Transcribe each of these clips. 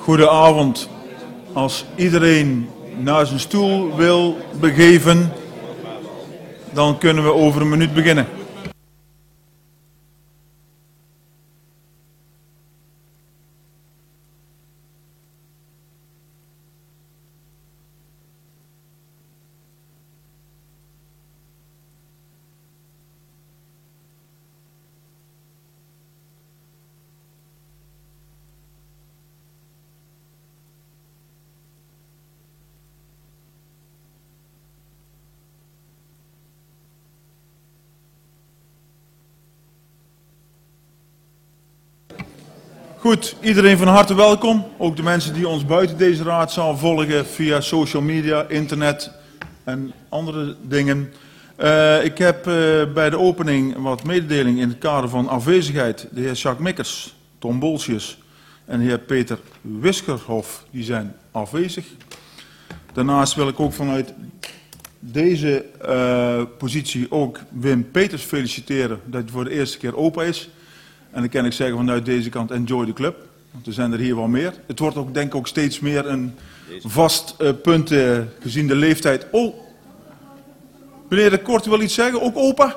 Goedenavond. Als iedereen naar zijn stoel wil begeven, dan kunnen we over een minuut beginnen. Goed, iedereen van harte welkom. Ook de mensen die ons buiten deze raadzaal volgen via social media, internet en andere dingen. Ik heb bij de opening wat mededeling in het kader van afwezigheid. De heer Jacques Mikkers, Tom Bolsius en de heer Peter Wiskerhof, die zijn afwezig. Daarnaast wil ik ook vanuit deze positie ook Wim Peters feliciteren dat hij voor de eerste keer opa is. En dan kan ik zeggen vanuit deze kant, enjoy the club. Want er zijn er hier wel meer. Het wordt ook, denk ik ook steeds meer een vast punt gezien de leeftijd. Oh, meneer de Kort wil iets zeggen, ook opa?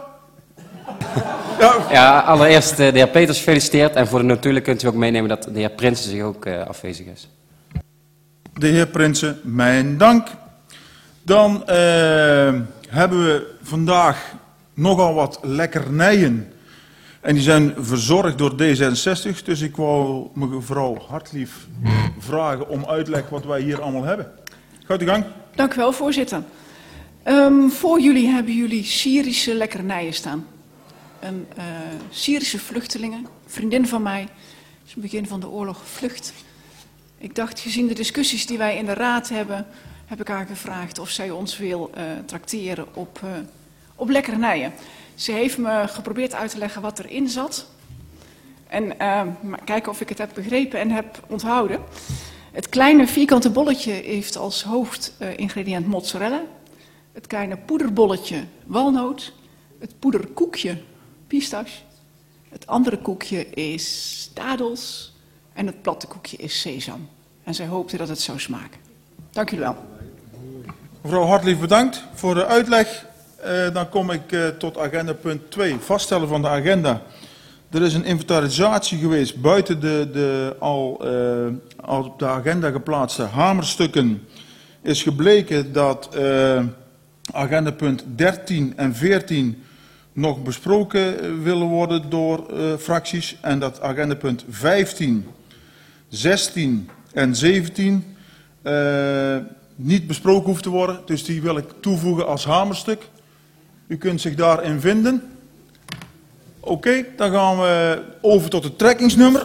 Ja, allereerst de heer Peters gefeliciteerd. En voor de natuurlijk kunt u ook meenemen dat de heer Prinsen zich ook afwezig is. De heer Prinsen, mijn dank. Dan hebben we vandaag nogal wat lekkernijen. En die zijn verzorgd door D66, dus ik wou mevrouw Hartlief vragen om uitleg wat wij hier allemaal hebben. Gaat u gang. Dank u wel, voorzitter. Voor jullie hebben jullie Syrische lekkernijen staan. Een Syrische vluchtelingen, vriendin van mij, is in het begin van de oorlog gevlucht. Ik dacht, gezien de discussies die wij in de raad hebben, heb ik haar gevraagd of zij ons wil trakteren op lekkernijen. Ze heeft me geprobeerd uit te leggen wat erin zat. En kijken of ik het heb begrepen en heb onthouden. Het kleine vierkante bolletje heeft als hoofdingrediënt mozzarella. Het kleine poederbolletje walnoot. Het poederkoekje pistache. Het andere koekje is dadels. En het platte koekje is sesam. En zij hoopte dat het zou smaken. Dank jullie wel. Mevrouw Hartlief, bedankt voor de uitleg. Dan kom ik tot agenda punt 2, vaststellen van de agenda. Er is een inventarisatie geweest buiten de al op de agenda geplaatste hamerstukken. Is gebleken dat agenda punt 13 en 14 nog besproken willen worden door fracties. En dat agenda punt 15, 16 en 17 niet besproken hoeft te worden. Dus die wil ik toevoegen als hamerstuk. U kunt zich daarin vinden. Oké, dan gaan we over tot het trekkingsnummer.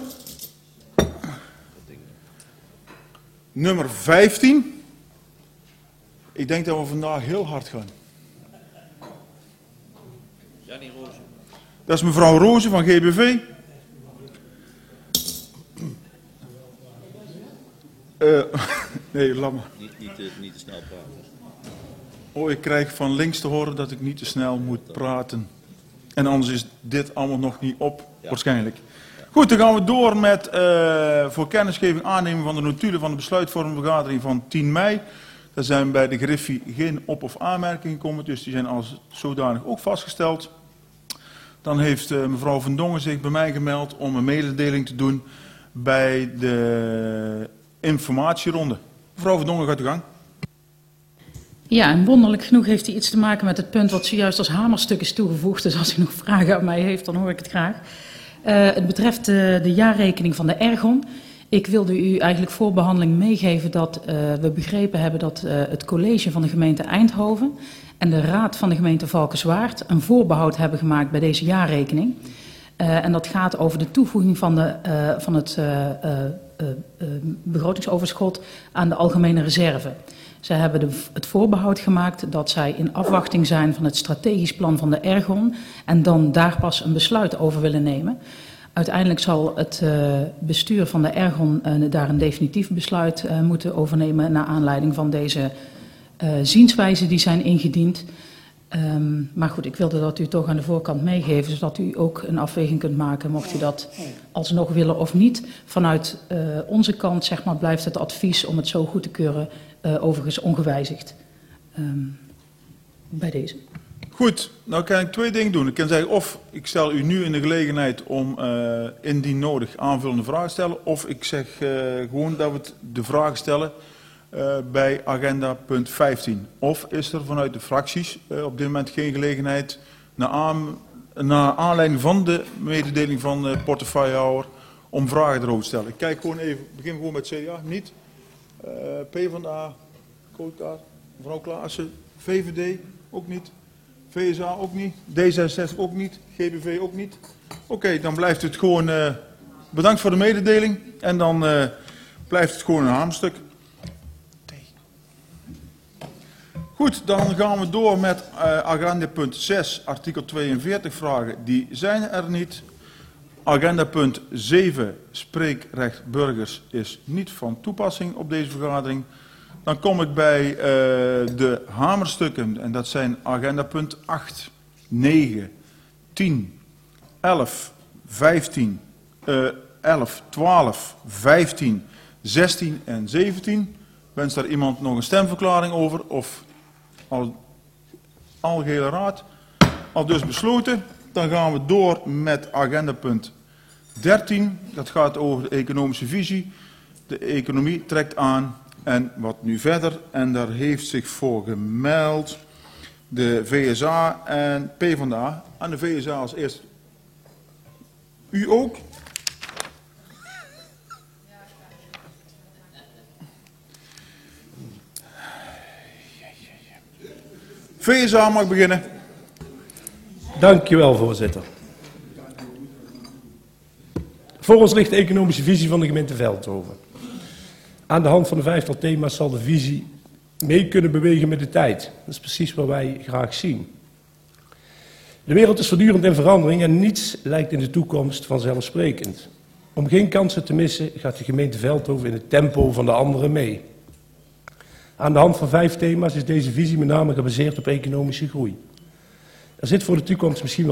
Nummer 15. Ik denk dat we vandaag heel hard gaan. Dat is mevrouw Rozen van GBV. Nee, laat maar. Niet te snel praten. Oh, ik krijg van links te horen dat ik niet te snel moet praten. En anders is dit allemaal nog niet op, waarschijnlijk. Goed, dan gaan we door met voor kennisgeving aannemen van de notulen van de besluitvormende vergadering van 10 mei. Daar zijn bij de Griffie geen op- of aanmerkingen gekomen, dus die zijn als zodanig ook vastgesteld. Dan heeft mevrouw Van Dongen zich bij mij gemeld om een mededeling te doen bij de informatieronde. Mevrouw Van Dongen, gaat u gang. Ja, en wonderlijk genoeg heeft hij iets te maken met het punt wat zojuist als hamerstuk is toegevoegd. Dus als u nog vragen aan mij heeft, dan hoor ik het graag. Het betreft de jaarrekening van de Ergon. Ik wilde u eigenlijk voor behandeling meegeven dat we begrepen hebben dat het college van de gemeente Eindhoven en de raad van de gemeente Valkenswaard een voorbehoud hebben gemaakt bij deze jaarrekening. En dat gaat over de toevoeging van het begrotingsoverschot aan de algemene reserve. Zij hebben het voorbehoud gemaakt dat zij in afwachting zijn van het strategisch plan van de Ergon en dan daar pas een besluit over willen nemen. Uiteindelijk zal het bestuur van de Ergon daar een definitief besluit moeten overnemen naar aanleiding van deze zienswijzen die zijn ingediend. Maar goed, ik wilde dat u toch aan de voorkant meegeven, zodat u ook een afweging kunt maken, mocht u dat alsnog willen of niet. Vanuit onze kant, zeg maar, blijft het advies om het zo goed te keuren, overigens ongewijzigd. Bij deze. Goed, nou kan ik 2 dingen doen. Ik kan zeggen, of ik stel u nu in de gelegenheid om indien nodig aanvullende vragen te stellen, of ik zeg gewoon dat we de vragen stellen bij agenda punt 15. Of is er vanuit de fracties op dit moment geen gelegenheid, naar aanleiding van de mededeling van de portefeuillehouder, om vragen erover te stellen. Ik kijk gewoon even, begin gewoon met CDA, niet. PvdA, Koolkaart, mevrouw Klaassen, VVD, ook niet. VSA ook niet, D66 ook niet, GBV ook niet. Oké, dan blijft het gewoon, bedankt voor de mededeling, en dan blijft het gewoon een hamerstuk. Goed, dan gaan we door met agenda punt 6, artikel 42 vragen, die zijn er niet. Agenda punt 7, spreekrecht burgers, is niet van toepassing op deze vergadering. Dan kom ik bij de hamerstukken, en dat zijn agenda punt 8, 9, 10, 11, 15, 11, 12, 15, 16 en 17. Wens daar iemand nog een stemverklaring over, of algehele raad? Al dus besloten. Dan gaan we door met agenda punt 13. Dat gaat over de economische visie. De economie trekt aan. En wat nu verder? En daar heeft zich voor gemeld de VSA en PvdA. Aan de VSA als eerste. U ook? VSA mag beginnen. Dank u wel, voorzitter. Voor ons ligt de economische visie van de gemeente Veldhoven. Aan de hand van de 5-tal thema's zal de visie mee kunnen bewegen met de tijd. Dat is precies wat wij graag zien. De wereld is voortdurend in verandering en niets lijkt in de toekomst vanzelfsprekend. Om geen kansen te missen gaat de gemeente Veldhoven in het tempo van de anderen mee. Aan de hand van 5 thema's is deze visie met name gebaseerd op economische groei. Daar zit voor de toekomst misschien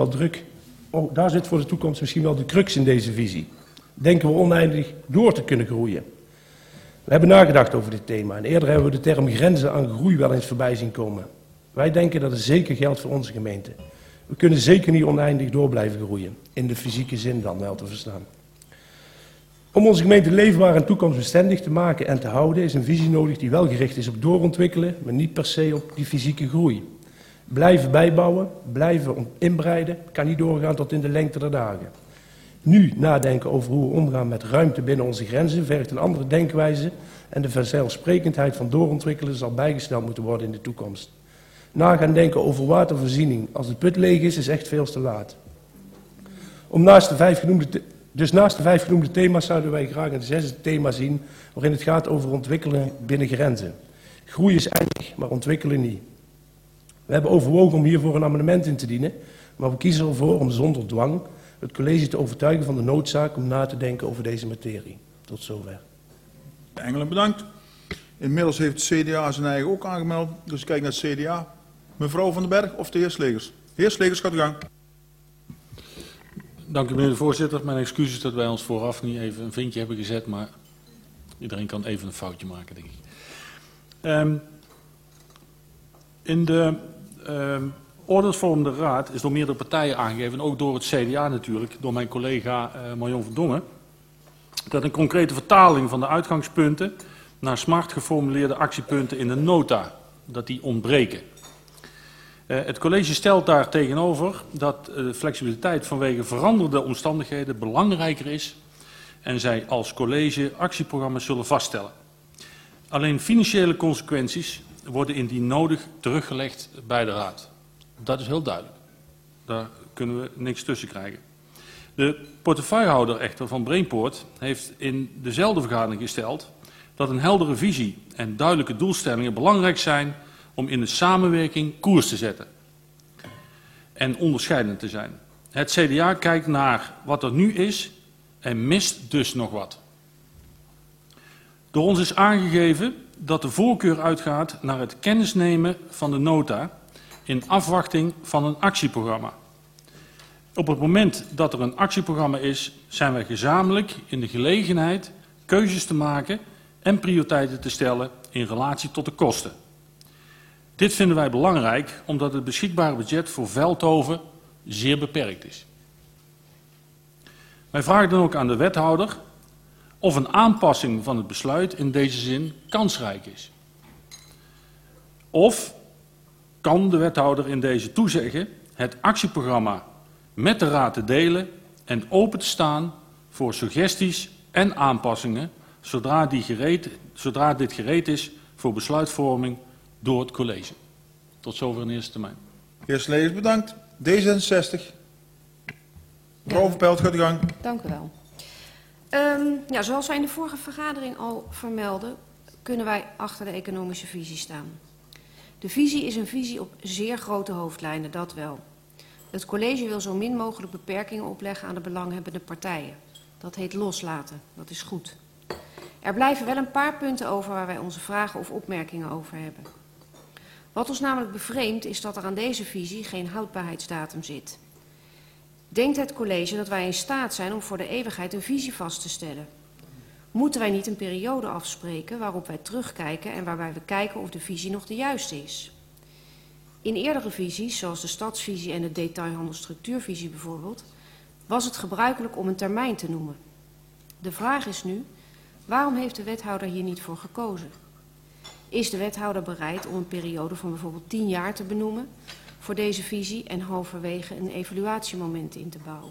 wel de crux in deze visie. Denken we oneindig door te kunnen groeien. We hebben nagedacht over dit thema en eerder hebben we de term grenzen aan groei wel eens voorbij zien komen. Wij denken dat het zeker geldt voor onze gemeente. We kunnen zeker niet oneindig door blijven groeien, in de fysieke zin dan wel te verstaan. Om onze gemeente leefbaar en toekomstbestendig te maken en te houden is een visie nodig die wel gericht is op doorontwikkelen, maar niet per se op die fysieke groei. Blijven bijbouwen, blijven inbreiden, kan niet doorgaan tot in de lengte der dagen. Nu nadenken over hoe we omgaan met ruimte binnen onze grenzen vergt een andere denkwijze en de vanzelfsprekendheid van doorontwikkelen zal bijgesteld moeten worden in de toekomst. Gaan denken over watervoorziening als de put leeg is echt veel te laat. Naast de 5 genoemde thema's zouden wij graag een 6e thema zien waarin het gaat over ontwikkelen binnen grenzen. Groei is eindig, maar ontwikkelen niet. We hebben overwogen om hiervoor een amendement in te dienen, maar we kiezen ervoor om zonder dwang het college te overtuigen van de noodzaak om na te denken over deze materie. Tot zover. Engelen, bedankt. Inmiddels heeft het CDA zijn eigen ook aangemeld, dus kijk naar het CDA. Mevrouw Van den Berg of de heer Slegers? De heer Slegers gaat uw gang. Dank u, meneer de voorzitter. Mijn excuses dat wij ons vooraf niet even een vinkje hebben gezet, maar iedereen kan even een foutje maken, denk ik. In de oordeelsvormende raad is door meerdere partijen aangegeven, ook door het CDA natuurlijk, door mijn collega Marion Verdongen, dat een concrete vertaling van de uitgangspunten naar smart geformuleerde actiepunten in de nota, dat die ontbreken. Het college stelt daar tegenover dat flexibiliteit vanwege veranderde omstandigheden belangrijker is en zij als college actieprogramma's zullen vaststellen. Alleen financiële consequenties worden indien nodig teruggelegd bij de raad. Dat is heel duidelijk. Daar kunnen we niks tussen krijgen. De portefeuillehouder echter van Brainport heeft in dezelfde vergadering gesteld dat een heldere visie en duidelijke doelstellingen belangrijk zijn om in de samenwerking koers te zetten en onderscheidend te zijn. Het CDA kijkt naar wat er nu is en mist dus nog wat. Door ons is aangegeven dat de voorkeur uitgaat naar het kennisnemen van de nota in afwachting van een actieprogramma. Op het moment dat er een actieprogramma is, zijn wij gezamenlijk in de gelegenheid keuzes te maken en prioriteiten te stellen in relatie tot de kosten. Dit vinden wij belangrijk omdat het beschikbare budget voor Veldhoven zeer beperkt is. Wij vragen dan ook aan de wethouder of een aanpassing van het besluit in deze zin kansrijk is. Of kan de wethouder in deze toezeggen het actieprogramma met de raad te delen en open te staan voor suggesties en aanpassingen zodra dit gereed is voor besluitvorming door het college. Tot zover in eerste termijn. Heer Slegers, bedankt. D66. Mevrouw Verpelt, gaat uw gang. Dank u wel. Ja, zoals wij in de vorige vergadering al vermelden, kunnen wij achter de economische visie staan. De visie is een visie op zeer grote hoofdlijnen, dat wel. Het college wil zo min mogelijk beperkingen opleggen aan de belanghebbende partijen. Dat heet loslaten, dat is goed. Er blijven wel een paar punten over waar wij onze vragen of opmerkingen over hebben. Wat ons namelijk bevreemdt is dat er aan deze visie geen houdbaarheidsdatum zit. Denkt het college dat wij in staat zijn om voor de eeuwigheid een visie vast te stellen? Moeten wij niet een periode afspreken waarop wij terugkijken en waarbij we kijken of de visie nog de juiste is? In eerdere visies, zoals de stadsvisie en de detailhandelstructuurvisie bijvoorbeeld, was het gebruikelijk om een termijn te noemen. De vraag is nu, waarom heeft de wethouder hier niet voor gekozen? Is de wethouder bereid om een periode van bijvoorbeeld 10 jaar te benoemen voor deze visie en halverwege een evaluatiemoment in te bouwen?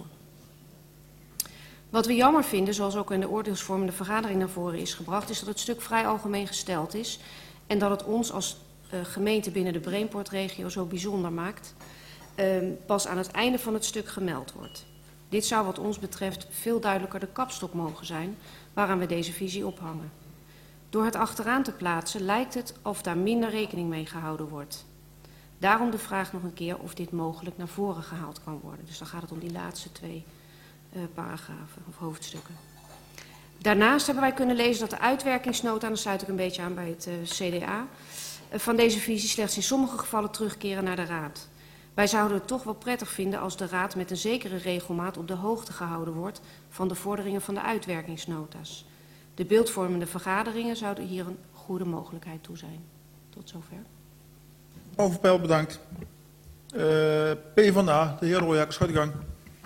Wat we jammer vinden, zoals ook in de oordeelsvormende vergadering naar voren is gebracht, is dat het stuk vrij algemeen gesteld is en dat het ons als gemeente binnen de Brainport-regio zo bijzonder maakt, pas aan het einde van het stuk gemeld wordt. Dit zou wat ons betreft veel duidelijker de kapstok mogen zijn waaraan we deze visie ophangen. Door het achteraan te plaatsen lijkt het of daar minder rekening mee gehouden wordt. Daarom de vraag nog een keer of dit mogelijk naar voren gehaald kan worden. Dus dan gaat het om die laatste 2 paragrafen of hoofdstukken. Daarnaast hebben wij kunnen lezen dat de uitwerkingsnota, en dan sluit ik een beetje aan bij het CDA, van deze visie slechts in sommige gevallen terugkeren naar de raad. Wij zouden het toch wel prettig vinden als de raad met een zekere regelmaat op de hoogte gehouden wordt van de vorderingen van de uitwerkingsnota's. De beeldvormende vergaderingen zouden hier een goede mogelijkheid toe zijn. Tot zover. Mevrouw Verpelt, bedankt. PvdA, de heer Royakkers, gaat uw gang.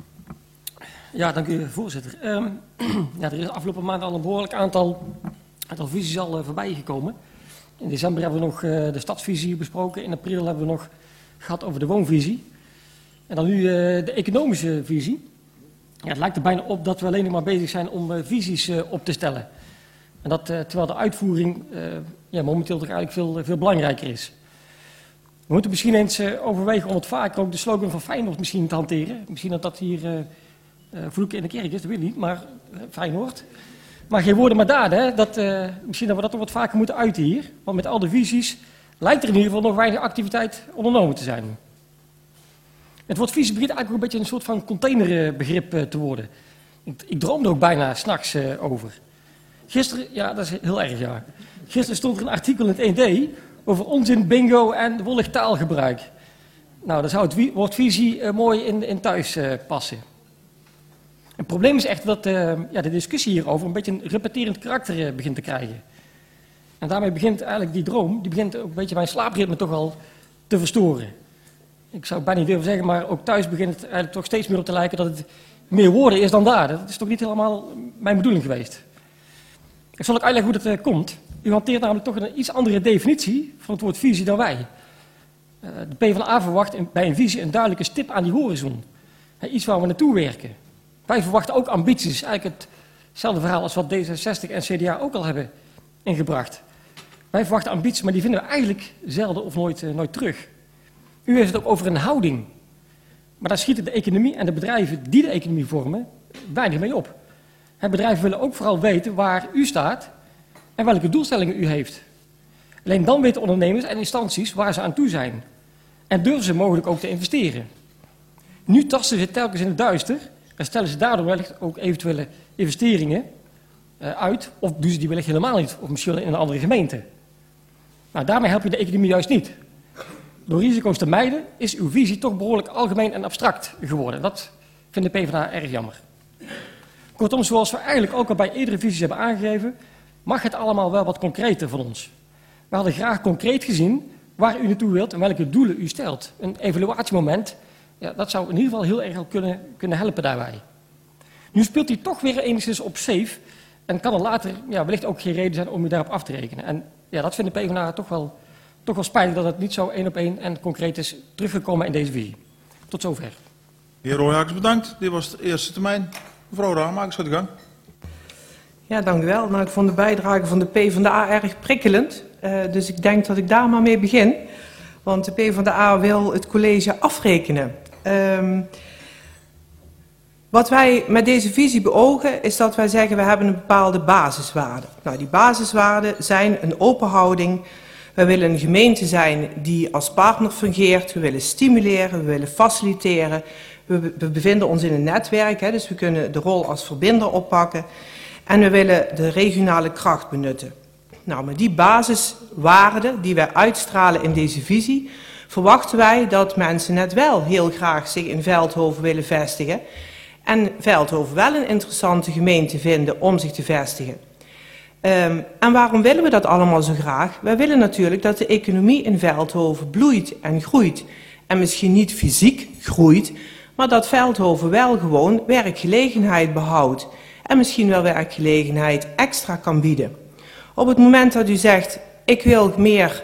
Ja, dank u, voorzitter. Ja, er is afgelopen maand al een behoorlijk aantal visies al voorbij gekomen. In december hebben we nog de stadsvisie besproken. In april hebben we nog gehad over de woonvisie. En dan nu de economische visie. Ja, het lijkt er bijna op dat we alleen nog maar bezig zijn om visies op te stellen. En dat terwijl de uitvoering ja, momenteel toch eigenlijk veel belangrijker is. We moeten misschien eens overwegen om het vaker ook de slogan van Feyenoord misschien te hanteren. Misschien dat dat hier vloeken in de kerk is, dat weet ik niet, maar Feyenoord. Maar geen woorden maar daden, hè? Misschien dat we dat toch wat vaker moeten uiten hier. Want met al de visies lijkt er in ieder geval nog weinig activiteit ondernomen te zijn. Het woord visie begint eigenlijk ook een beetje een soort van containerbegrip te worden. Ik droomde ook bijna 's nachts over. Gisteren, ja dat is heel erg ja. Gisteren stond er een artikel in het 1D over onzin, bingo en wollig taalgebruik. Nou, dan zou het woord visie mooi in thuis passen. Het probleem is echt dat ja, de discussie hierover een beetje een repeterend karakter begint te krijgen. En daarmee begint eigenlijk die droom, die begint ook een beetje mijn slaapritme toch al te verstoren. Ik zou het bijna niet durven zeggen, maar ook thuis begint het eigenlijk toch steeds meer op te lijken dat het meer woorden is dan daden. Dat is toch niet helemaal mijn bedoeling geweest. Ik zal ook uitleggen hoe dat komt. U hanteert namelijk toch een iets andere definitie van het woord visie dan wij. De PvdA verwacht bij een visie een duidelijke stip aan die horizon. Iets waar we naartoe werken. Wij verwachten ook ambities, eigenlijk hetzelfde verhaal als wat D66 en CDA ook al hebben ingebracht. Wij verwachten ambities, maar die vinden we eigenlijk zelden of nooit terug. U heeft het ook over een houding. Maar daar schieten de economie en de bedrijven die de economie vormen weinig mee op. Bedrijven willen ook vooral weten waar u staat en welke doelstellingen u heeft. Alleen dan weten ondernemers en instanties waar ze aan toe zijn. En durven ze mogelijk ook te investeren. Nu tasten ze telkens in het duister en stellen ze daardoor wellicht ook eventuele investeringen uit. Of doen ze die wellicht helemaal niet, of misschien in een andere gemeente. Nou, daarmee help je de economie juist niet. door risico's te mijden is uw visie toch behoorlijk algemeen en abstract geworden. Dat vindt de PvdA erg jammer. Kortom, zoals we eigenlijk ook al bij eerdere visies hebben aangegeven, mag het allemaal wel wat concreter van ons. We hadden graag concreet gezien waar u naartoe wilt en welke doelen u stelt. Een evaluatiemoment, ja, dat zou in ieder geval heel erg kunnen helpen daarbij. Nu speelt hij toch weer enigszins op safe en kan er later wellicht ook geen reden zijn om u daarop af te rekenen. En ja, dat vindt de PvdA toch wel spijtig dat het niet zo 1 op 1 en concreet is teruggekomen in deze visie. Tot zover. De heer Royakkers, bedankt. Dit was de eerste termijn. Mevrouw Ramakers, gaat u gang. Ja, dank u wel. Nou, ik vond de bijdrage van de PvdA erg prikkelend. Dus ik denk dat ik daar maar mee begin. Want de PvdA wil het college afrekenen. Wat wij met deze visie beogen is dat wij zeggen we hebben een bepaalde basiswaarde. Nou, die basiswaarden zijn een open houding. We willen een gemeente zijn die als partner fungeert. We willen stimuleren, we willen faciliteren. We bevinden ons in een netwerk, dus we kunnen de rol als verbinder oppakken. En we willen de regionale kracht benutten. Nou, met die basiswaarden die wij uitstralen in deze visie, verwachten wij dat mensen net wel heel graag zich in Veldhoven willen vestigen. En Veldhoven wel een interessante gemeente vinden om zich te vestigen. En waarom willen we dat allemaal zo graag? Wij willen natuurlijk dat de economie in Veldhoven bloeit en groeit. En misschien niet fysiek groeit, maar dat Veldhoven wel gewoon werkgelegenheid behoudt. En misschien wel werkgelegenheid extra kan bieden. Op het moment dat u zegt, ik wil meer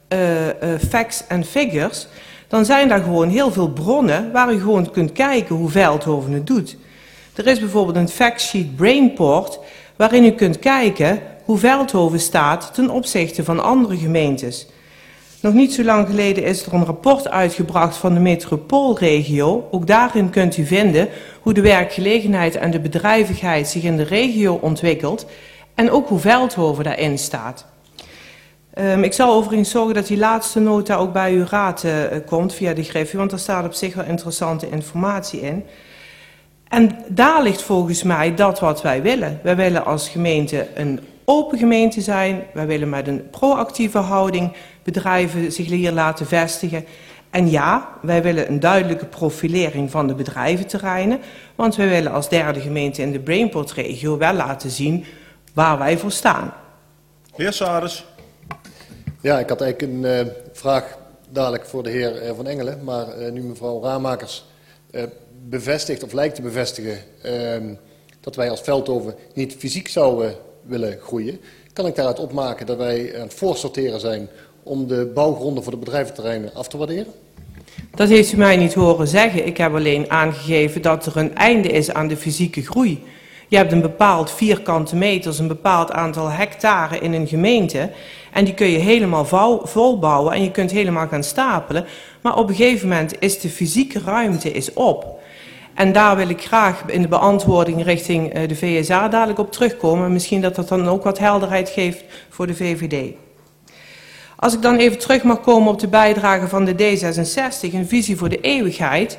facts en figures, dan zijn daar gewoon heel veel bronnen waar u gewoon kunt kijken hoe Veldhoven het doet. Er is bijvoorbeeld een factsheet Brainport, waarin u kunt kijken hoe Veldhoven staat ten opzichte van andere gemeentes. Nog niet zo lang geleden is er een rapport uitgebracht van de metropoolregio. Ook daarin kunt u vinden hoe de werkgelegenheid en de bedrijvigheid zich in de regio ontwikkelt en ook hoe Veldhoven daarin staat. Ik zal overigens zorgen dat die laatste nota ook bij uw raad komt via de Griffie, want daar staat op zich wel interessante informatie in. En daar ligt volgens mij dat wat wij willen. Wij willen als gemeente een open gemeente zijn. Wij willen met een proactieve houding bedrijven zich hier laten vestigen. En ja, wij willen een duidelijke profilering van de bedrijventerreinen. Want wij willen als derde gemeente in de Brainport-regio wel laten zien waar wij voor staan. Heer Saris. Ja, ik had eigenlijk een vraag dadelijk voor de heer Van Engelen. Maar nu mevrouw Ramakers bevestigt of lijkt te bevestigen dat wij als Veldhoven niet fysiek zouden willen groeien, kan ik daaruit opmaken dat wij aan het voorsorteren zijn om de bouwgronden voor de bedrijventerreinen af te waarderen? Dat heeft u mij niet horen zeggen. Ik heb alleen aangegeven dat er een einde is aan de fysieke groei. Je hebt een bepaald vierkante meters, een bepaald aantal hectare in een gemeente. En die kun je helemaal volbouwen en je kunt helemaal gaan stapelen. Maar op een gegeven moment is de fysieke ruimte op. En daar wil ik graag in de beantwoording richting de VSA dadelijk op terugkomen. Misschien dat dat dan ook wat helderheid geeft voor de VVD. Als ik dan even terug mag komen op de bijdrage van de D66, een visie voor de eeuwigheid.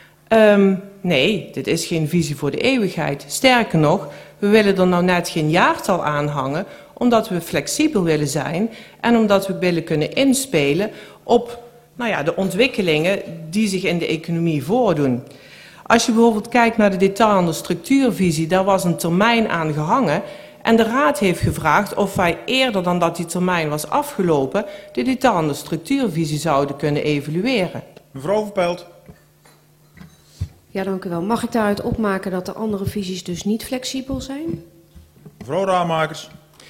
Nee, dit is geen visie voor de eeuwigheid. Sterker nog, we willen er nou net geen jaartal aan hangen, omdat we flexibel willen zijn en omdat we willen kunnen inspelen op de ontwikkelingen die zich in de economie voordoen. Als je bijvoorbeeld kijkt naar de detailhandel structuurvisie, daar was een termijn aan gehangen. En de Raad heeft gevraagd of wij eerder dan dat die termijn was afgelopen, de detailhandel structuurvisie zouden kunnen evalueren. Mevrouw Verpelt. Ja, dank u wel. Mag ik daaruit opmaken dat de andere visies dus niet flexibel zijn? Mevrouw Ramakers.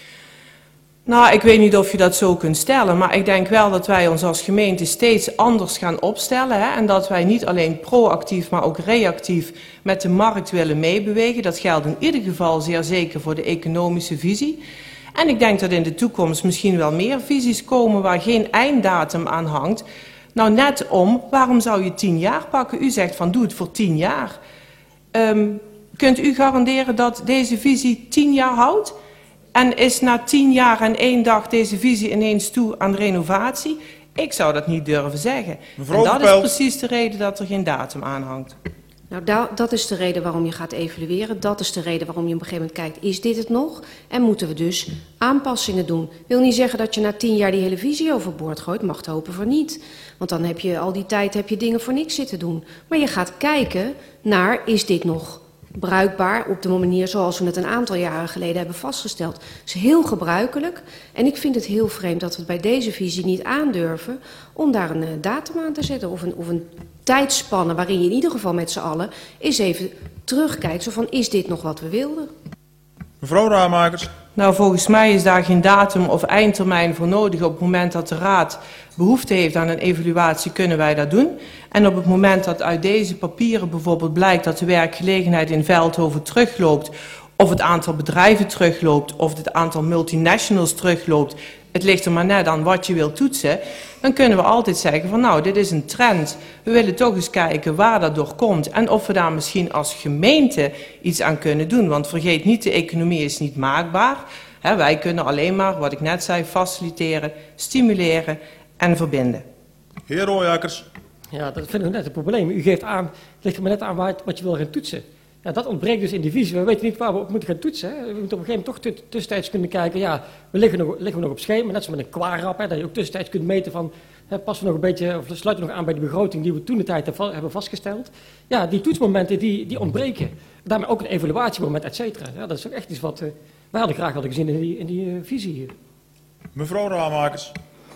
Nou, ik weet niet of je dat zo kunt stellen, maar ik denk wel dat wij ons als gemeente steeds anders gaan opstellen. En dat wij niet alleen proactief, maar ook reactief met de markt willen meebewegen. Dat geldt in ieder geval zeer zeker voor de economische visie. En ik denk dat in de toekomst misschien wel meer visies komen waar geen einddatum aan hangt. Nou, net waarom zou je 10 jaar pakken? U zegt van doe het voor 10 jaar. Kunt u garanderen dat deze visie 10 jaar houdt? En is na 10 jaar en 1 dag deze visie ineens toe aan renovatie? Ik zou dat niet durven zeggen. En dat is precies de reden dat er geen datum aan hangt. Nou, dat is de reden waarom je gaat evalueren. Dat is de reden waarom je op een gegeven moment kijkt, is dit het nog? En moeten we dus aanpassingen doen? Wil niet zeggen dat je na 10 jaar die hele visie overboord gooit. Mag het hopen voor niet. Want dan heb je al die tijd dingen voor niks zitten doen. Maar je gaat kijken naar, is dit nog bruikbaar op de manier zoals we het een aantal jaren geleden hebben vastgesteld. Dat is heel gebruikelijk. En ik vind het heel vreemd dat we het bij deze visie niet aandurven om daar een datum aan te zetten of een tijdspanne waarin je in ieder geval met z'n allen eens even terugkijkt. Zo van, is dit nog wat we wilden? Mevrouw Ramakers. Nou, volgens mij is daar geen datum of eindtermijn voor nodig. Op het moment dat de Raad behoefte heeft aan een evaluatie, kunnen wij dat doen. En op het moment dat uit deze papieren bijvoorbeeld blijkt dat de werkgelegenheid in Veldhoven terugloopt, of het aantal bedrijven terugloopt, of het aantal multinationals terugloopt, het ligt er maar net aan wat je wilt toetsen, dan kunnen we altijd zeggen van nou, dit is een trend. We willen toch eens kijken waar dat door komt en of we daar misschien als gemeente iets aan kunnen doen. Want vergeet niet, de economie is niet maakbaar. Wij kunnen alleen maar, wat ik net zei, faciliteren, stimuleren en verbinden. Heer Rooijakkers. Ja, dat vind ik net het probleem. U geeft aan, ligt er maar net aan wat je wil gaan toetsen. Ja, dat ontbreekt dus in die visie. We weten niet waar we op moeten gaan toetsen. Hè. We moeten op een gegeven moment toch tussentijds kunnen kijken. Ja, liggen we nog op schema, net zoals met een kwaarrap. Dat je ook tussentijds kunt meten van, passen we nog een beetje, of sluiten we nog aan bij de begroting die we toen de tijd hebben vastgesteld. Ja, die toetsmomenten die ontbreken. Daarmee ook een evaluatiemoment, et cetera. Ja, dat is ook echt iets wat wij hadden gezien in die visie hier. Mevrouw Ramakers.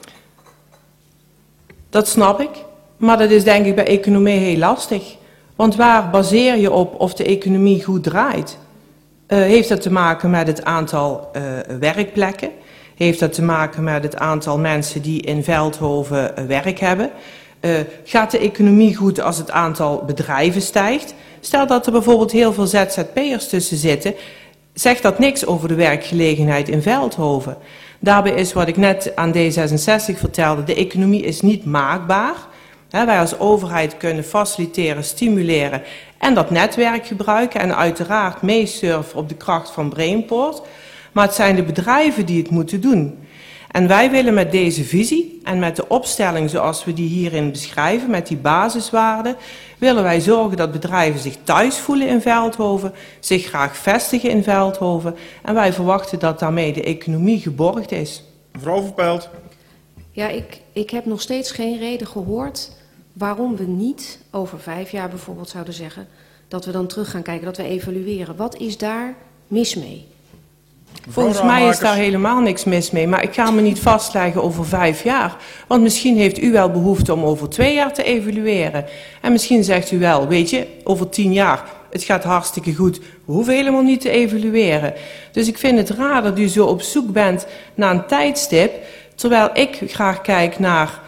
Dat snap ik, maar dat is denk ik bij economie heel lastig. Want waar baseer je op of de economie goed draait? Heeft dat te maken met het aantal werkplekken? Heeft dat te maken met het aantal mensen die in Veldhoven werk hebben? Gaat de economie goed als het aantal bedrijven stijgt? Stel dat er bijvoorbeeld heel veel ZZP'ers tussen zitten, zegt dat niks over de werkgelegenheid in Veldhoven. Daarbij is wat ik net aan D66 vertelde, de economie is niet maakbaar. Wij als overheid kunnen faciliteren, stimuleren en dat netwerk gebruiken en uiteraard meesurfen op de kracht van Brainport. Maar het zijn de bedrijven die het moeten doen. En wij willen met deze visie en met de opstelling zoals we die hierin beschrijven, met die basiswaarden, willen wij zorgen dat bedrijven zich thuis voelen in Veldhoven, zich graag vestigen in Veldhoven. En wij verwachten dat daarmee de economie geborgd is. Mevrouw Verpelt. Ja, ik heb nog steeds geen reden gehoord waarom we niet over 5 jaar bijvoorbeeld zouden zeggen dat we dan terug gaan kijken, dat we evalueren. Wat is daar mis mee? Volgens mij is daar helemaal niks mis mee, maar ik ga me niet vastleggen over 5 jaar. Want misschien heeft u wel behoefte om over 2 jaar te evalueren. En misschien zegt u wel, weet je, over 10 jaar, het gaat hartstikke goed, we hoeven helemaal niet te evalueren. Dus ik vind het raar dat u zo op zoek bent naar een tijdstip, terwijl ik graag kijk naar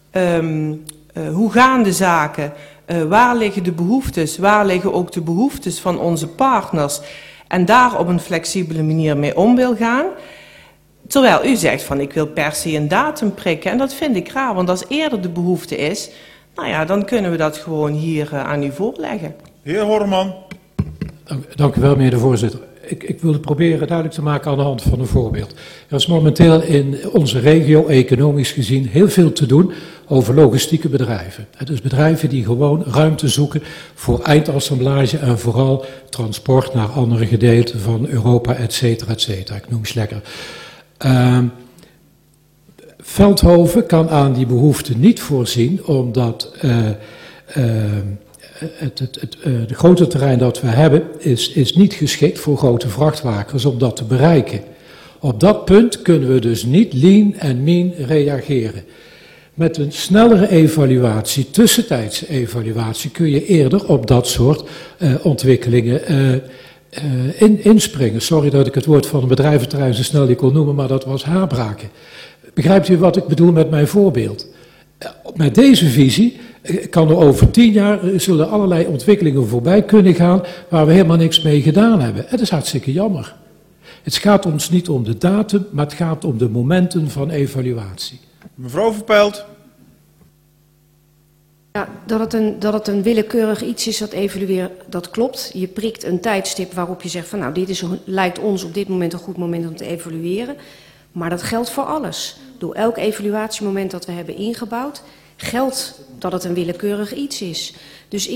hoe gaan de zaken, waar liggen de behoeftes, waar liggen ook de behoeftes van onze partners en daar op een flexibele manier mee om wil gaan. Terwijl u zegt van ik wil per se een datum prikken en dat vind ik raar, want als eerder de behoefte is, nou ja, dan kunnen we dat gewoon hier aan u voorleggen. Heer Horman. Dank u wel, meneer de voorzitter. Ik wil het proberen duidelijk te maken aan de hand van een voorbeeld. Er is momenteel in onze regio, economisch gezien, heel veel te doen over logistieke bedrijven. Dus bedrijven die gewoon ruimte zoeken voor eindassemblage en vooral transport naar andere gedeelten van Europa, et cetera, et cetera. Ik noem eens lekker. Veldhoven kan aan die behoefte niet voorzien, omdat het grote terrein dat we hebben is niet geschikt voor grote vrachtwagens om dat te bereiken. Op dat punt kunnen we dus niet lean en mean reageren. Met een snellere evaluatie, tussentijdse evaluatie, kun je eerder op dat soort ontwikkelingen inspringen. Sorry dat ik het woord van een bedrijventerrein zo snel niet kon noemen, maar dat was haarbraken. Begrijpt u wat ik bedoel met mijn voorbeeld? Met deze visie kan er over 10 jaar zullen allerlei ontwikkelingen voorbij kunnen gaan waar we helemaal niks mee gedaan hebben. Het is hartstikke jammer. Het gaat ons niet om de datum, maar het gaat om de momenten van evaluatie. Mevrouw Verpelt. Ja, dat het een willekeurig iets is dat evalueren, dat klopt. Je prikt een tijdstip waarop je zegt van nou, lijkt ons op dit moment een goed moment om te evalueren. Maar dat geldt voor alles. Door elk evaluatiemoment dat we hebben ingebouwd, geldt dat het een willekeurig iets is. Dus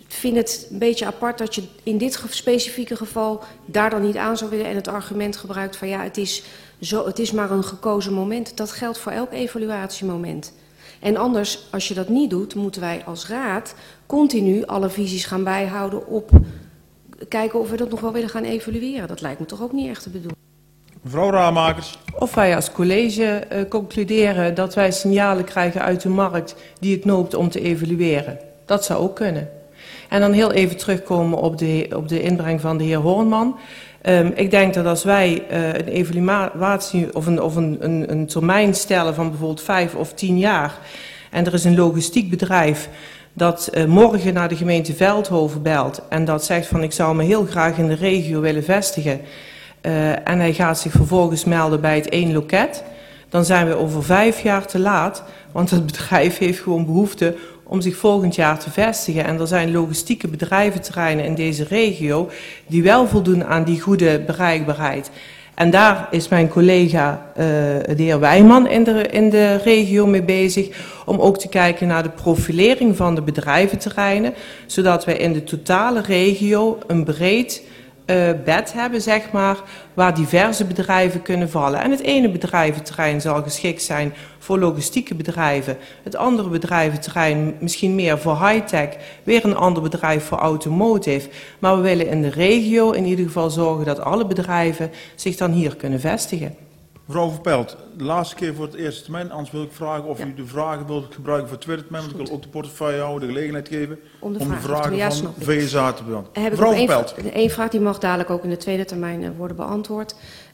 vind het een beetje apart dat je in dit specifieke geval daar dan niet aan zou willen en het argument gebruikt van ja, het is maar een gekozen moment. Dat geldt voor elk evaluatiemoment. En anders, als je dat niet doet, moeten wij als raad continu alle visies gaan bijhouden op kijken of we dat nog wel willen gaan evalueren. Dat lijkt me toch ook niet echt te bedoelen. Mevrouw Ramakers. Of wij als college concluderen dat wij signalen krijgen uit de markt die het noopt om te evalueren. Dat zou ook kunnen. En dan heel even terugkomen op de inbreng van de heer Hoornman. Ik denk dat als wij een evaluatie of een termijn stellen van bijvoorbeeld 5 of 10 jaar... en er is een logistiek bedrijf dat morgen naar de gemeente Veldhoven belt... en dat zegt van ik zou me heel graag in de regio willen vestigen... en hij gaat zich vervolgens melden bij het 1 loket... dan zijn we over 5 jaar te laat, want het bedrijf heeft gewoon behoefte om zich volgend jaar te vestigen. En er zijn logistieke bedrijventerreinen in deze regio die wel voldoen aan die goede bereikbaarheid. En daar is mijn collega de heer Wijman in de regio mee bezig om ook te kijken naar de profilering van de bedrijventerreinen, zodat wij in de totale regio een breed bed hebben, zeg maar, waar diverse bedrijven kunnen vallen. En het ene bedrijventerrein zal geschikt zijn voor logistieke bedrijven, het andere bedrijventerrein misschien meer voor high-tech, weer een ander bedrijf voor automotive. Maar we willen in de regio in ieder geval zorgen dat alle bedrijven zich dan hier kunnen vestigen. Mevrouw Verpelt, de laatste keer voor het eerste termijn. Anders wil ik vragen of u de vragen wilt gebruiken voor het tweede termijn. Want ik wil ook de portefeuille houden, de gelegenheid geven om de vragen van VSA te beantwoorden. Mevrouw Verpelt. Eén vraag die mag dadelijk ook in de tweede termijn worden beantwoord.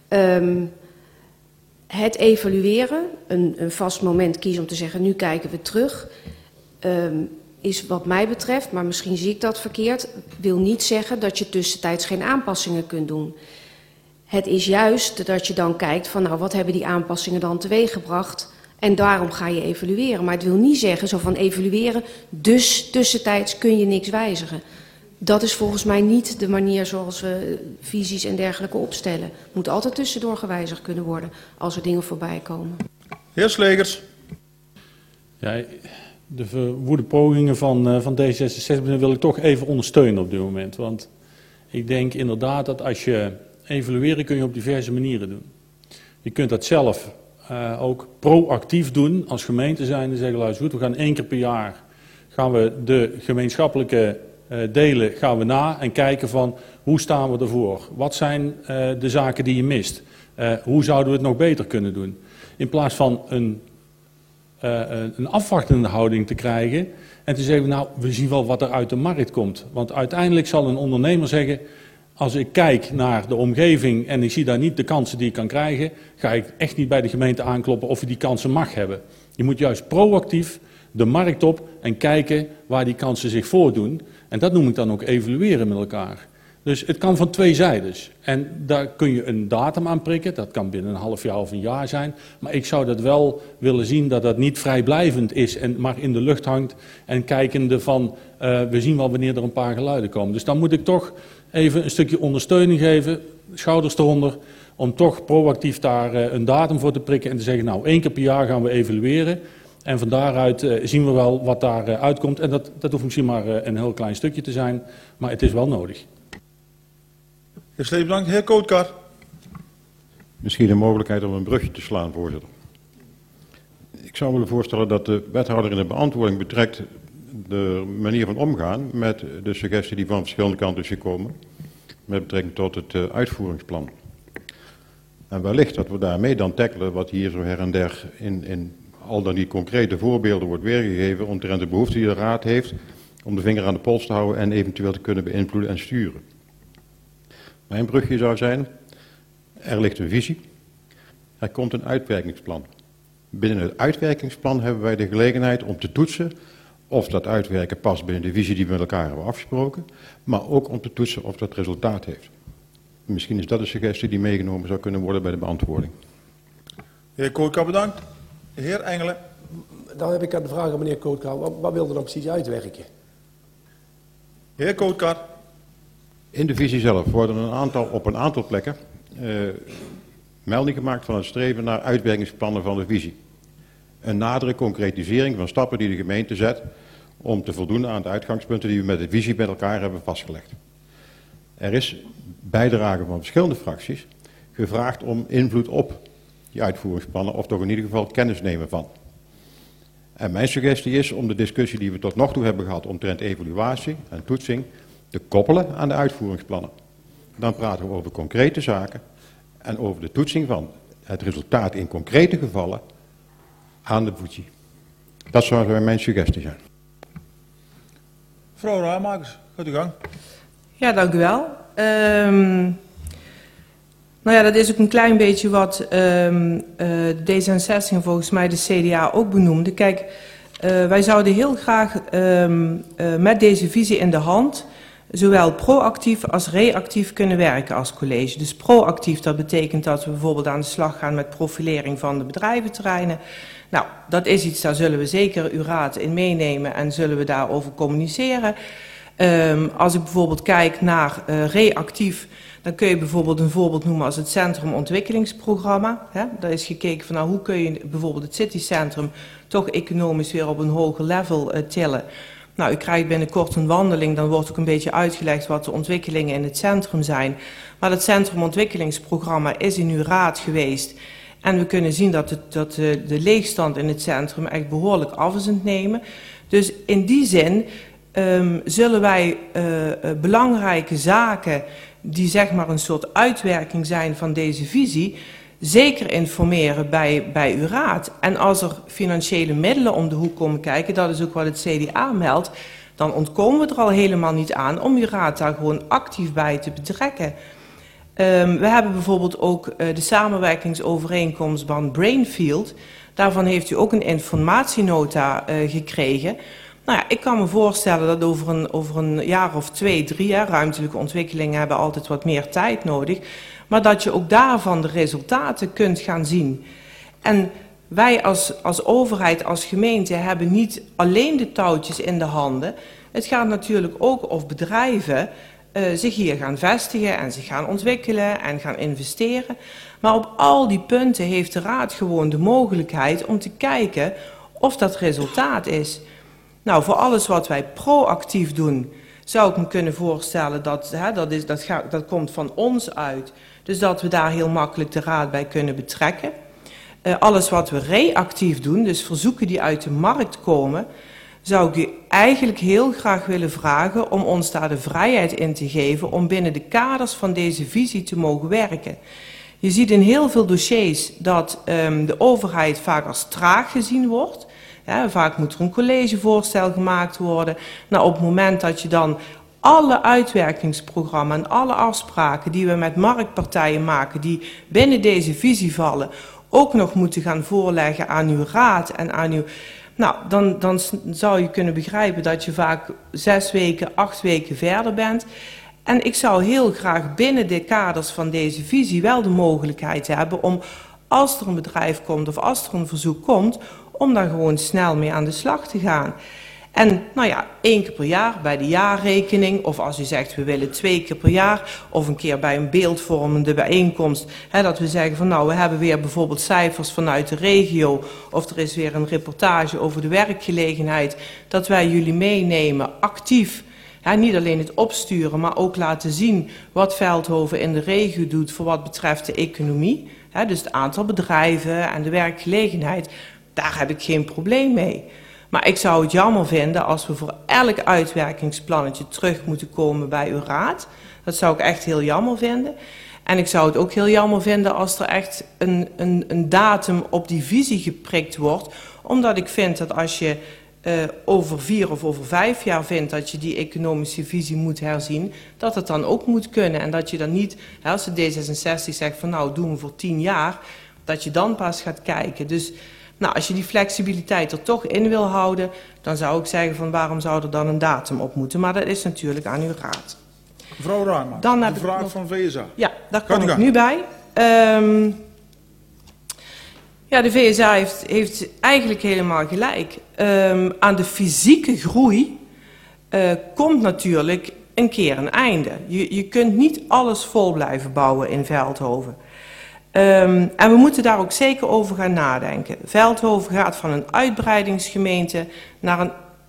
Het evalueren, een vast moment kiezen om te zeggen nu kijken we terug... is wat mij betreft, maar misschien zie ik dat verkeerd... wil niet zeggen dat je tussentijds geen aanpassingen kunt doen... Het is juist dat je dan kijkt van nou wat hebben die aanpassingen dan teweeggebracht en daarom ga je evalueren. Maar het wil niet zeggen zo van evalueren, dus tussentijds kun je niks wijzigen. Dat is volgens mij niet de manier zoals we visies en dergelijke opstellen. Het moet altijd tussendoor gewijzigd kunnen worden als er dingen voorbij komen. Heer Slegers. Ja, de verwoede pogingen van D66 wil ik toch even ondersteunen op dit moment. Want ik denk inderdaad dat als je evalueren kun je op diverse manieren doen. Je kunt dat zelf ook proactief doen als gemeente zijnde. Zeggen, luister goed, we gaan 1 keer per jaar gaan we de gemeenschappelijke delen gaan we na en kijken van hoe staan we ervoor? Wat zijn de zaken die je mist? Hoe zouden we het nog beter kunnen doen? In plaats van een afwachtende houding te krijgen en te zeggen, nou, we zien wel wat er uit de markt komt. Want uiteindelijk zal een ondernemer zeggen, als ik kijk naar de omgeving en ik zie daar niet de kansen die ik kan krijgen, ga ik echt niet bij de gemeente aankloppen of je die kansen mag hebben. Je moet juist proactief de markt op en kijken waar die kansen zich voordoen. En dat noem ik dan ook evalueren met elkaar. Dus het kan van 2 zijdes. En daar kun je een datum aan prikken. Dat kan binnen een half jaar of een jaar zijn. Maar ik zou dat wel willen zien dat dat niet vrijblijvend is en maar in de lucht hangt. En kijkende van, we zien wel wanneer er een paar geluiden komen. Dus dan moet ik toch even een stukje ondersteuning geven, schouders eronder, om toch proactief daar een datum voor te prikken en te zeggen, nou 1 keer per jaar gaan we evalueren. En van daaruit zien we wel wat daar uitkomt. En dat hoeft misschien maar een heel klein stukje te zijn, maar het is wel nodig. Heer bedankt. Heer Kootkar. Misschien een mogelijkheid om een brugje te slaan, voorzitter. Ik zou willen voorstellen dat de wethouder in de beantwoording betrekt de manier van omgaan met de suggestie die van verschillende kanten is gekomen met betrekking tot het uitvoeringsplan. En wellicht dat we daarmee dan tackelen wat hier zo her en der in al dan niet concrete voorbeelden wordt weergegeven omtrent de behoefte die de raad heeft om de vinger aan de pols te houden en eventueel te kunnen beïnvloeden en sturen. Mijn brugje zou zijn, er ligt een visie, er komt een uitwerkingsplan. Binnen het uitwerkingsplan hebben wij de gelegenheid om te toetsen of dat uitwerken past binnen de visie die we met elkaar hebben afgesproken, maar ook om te toetsen of dat resultaat heeft. Misschien is dat een suggestie die meegenomen zou kunnen worden bij de beantwoording. Heer Kootkar, bedankt. Heer Engelen. Dan heb ik aan de vraag aan meneer Kootkar, wat wil er dan precies uitwerken? Heer Kootkar. In de visie zelf worden op een aantal plekken melding gemaakt van het streven naar uitwerkingsplannen van de visie. Een nadere concretisering van stappen die de gemeente zet om te voldoen aan de uitgangspunten die we met de visie met elkaar hebben vastgelegd. Er is bijdrage van verschillende fracties gevraagd om invloed op die uitvoeringsplannen, of toch in ieder geval kennis nemen van. En mijn suggestie is om de discussie die we tot nog toe hebben gehad omtrent evaluatie en toetsing te koppelen aan de uitvoeringsplannen. Dan praten we over concrete zaken en over de toetsing van het resultaat in concrete gevallen aan de visie. Dat zou mijn suggestie zijn. Mevrouw Ramakers, gaat u gang. Ja, dank u wel. Nou ja, dat is ook een klein beetje wat D66 en volgens mij de CDA ook benoemde. Kijk, wij zouden heel graag met deze visie in de hand zowel proactief als reactief kunnen werken als college. Dus proactief, dat betekent dat we bijvoorbeeld aan de slag gaan met profilering van de bedrijventerreinen. Nou, dat is iets, daar zullen we zeker uw raad in meenemen en zullen we daarover communiceren. Als ik bijvoorbeeld kijk naar reactief, dan kun je bijvoorbeeld een voorbeeld noemen als het Centrumontwikkelingsprogramma. Daar is gekeken van nou, hoe kun je bijvoorbeeld het citycentrum toch economisch weer op een hoger level tillen. Nou, u krijgt binnenkort een wandeling, dan wordt ook een beetje uitgelegd wat de ontwikkelingen in het centrum zijn. Maar dat Centrumontwikkelingsprogramma is in uw raad geweest. En we kunnen zien dat de leegstand in het centrum echt behoorlijk af is aan het nemen. Dus in die zin zullen wij belangrijke zaken die zeg maar een soort uitwerking zijn van deze visie, zeker informeren bij uw raad. En als er financiële middelen om de hoek komen kijken, dat is ook wat het CDA meldt, dan ontkomen we er al helemaal niet aan om uw raad daar gewoon actief bij te betrekken. We hebben bijvoorbeeld ook de samenwerkingsovereenkomst van Brainfield. Daarvan heeft u ook een informatienota gekregen. Nou ja, ik kan me voorstellen dat over een jaar of 2, 3, ruimtelijke ontwikkelingen hebben altijd wat meer tijd nodig, maar dat je ook daarvan de resultaten kunt gaan zien. En wij als overheid, als gemeente, hebben niet alleen de touwtjes in de handen. Het gaat natuurlijk ook of bedrijven zich hier gaan vestigen en zich gaan ontwikkelen en gaan investeren. Maar op al die punten heeft de raad gewoon de mogelijkheid om te kijken of dat resultaat is. Nou, voor alles wat wij proactief doen, zou ik me kunnen voorstellen dat komt van ons uit. Dus dat we daar heel makkelijk de raad bij kunnen betrekken. Alles wat we reactief doen, dus verzoeken die uit de markt komen, zou ik u eigenlijk heel graag willen vragen om ons daar de vrijheid in te geven om binnen de kaders van deze visie te mogen werken. Je ziet in heel veel dossiers dat de overheid vaak als traag gezien wordt. Ja, vaak moet er een collegevoorstel gemaakt worden. Nou, op het moment dat je dan alle uitwerkingsprogramma's en alle afspraken die we met marktpartijen maken, die binnen deze visie vallen, ook nog moeten gaan voorleggen aan uw raad en aan uw... Nou, dan zou je kunnen begrijpen dat je vaak 6 weken, 8 weken verder bent. En ik zou heel graag binnen de kaders van deze visie wel de mogelijkheid hebben om, als er een bedrijf komt of als er een verzoek komt, om daar gewoon snel mee aan de slag te gaan. En nou ja, 1 keer per jaar bij de jaarrekening, of als u zegt we willen 2 keer per jaar, of een keer bij een beeldvormende bijeenkomst, dat we zeggen van nou, we hebben weer bijvoorbeeld cijfers vanuit de regio, of er is weer een reportage over de werkgelegenheid, dat wij jullie meenemen actief. Niet alleen het opsturen, maar ook laten zien wat Veldhoven in de regio doet voor wat betreft de economie. Dus het aantal bedrijven en de werkgelegenheid, daar heb ik geen probleem mee. Maar ik zou het jammer vinden als we voor elk uitwerkingsplannetje terug moeten komen bij uw raad. Dat zou ik echt heel jammer vinden. En ik zou het ook heel jammer vinden als er echt een datum op die visie geprikt wordt. Omdat ik vind dat als je over 4 of over 5 jaar vindt dat je die economische visie moet herzien, dat het dan ook moet kunnen. En dat je dan niet, als de D66 zegt van nou doen we voor 10 jaar, dat je dan pas gaat kijken. Dus nou, als je die flexibiliteit er toch in wil houden, dan zou ik zeggen van waarom zou er dan een datum op moeten. Maar dat is natuurlijk aan uw raad. Mevrouw Raarma, Dan heb de ik vraag nog... van VSA. Ja, daar kom ik nu bij. Ja, de VSA heeft eigenlijk helemaal gelijk. Aan de fysieke groei komt natuurlijk een keer een einde. Je kunt niet alles vol blijven bouwen in Veldhoven. En we moeten daar ook zeker over gaan nadenken. Veldhoven gaat van een uitbreidingsgemeente naar een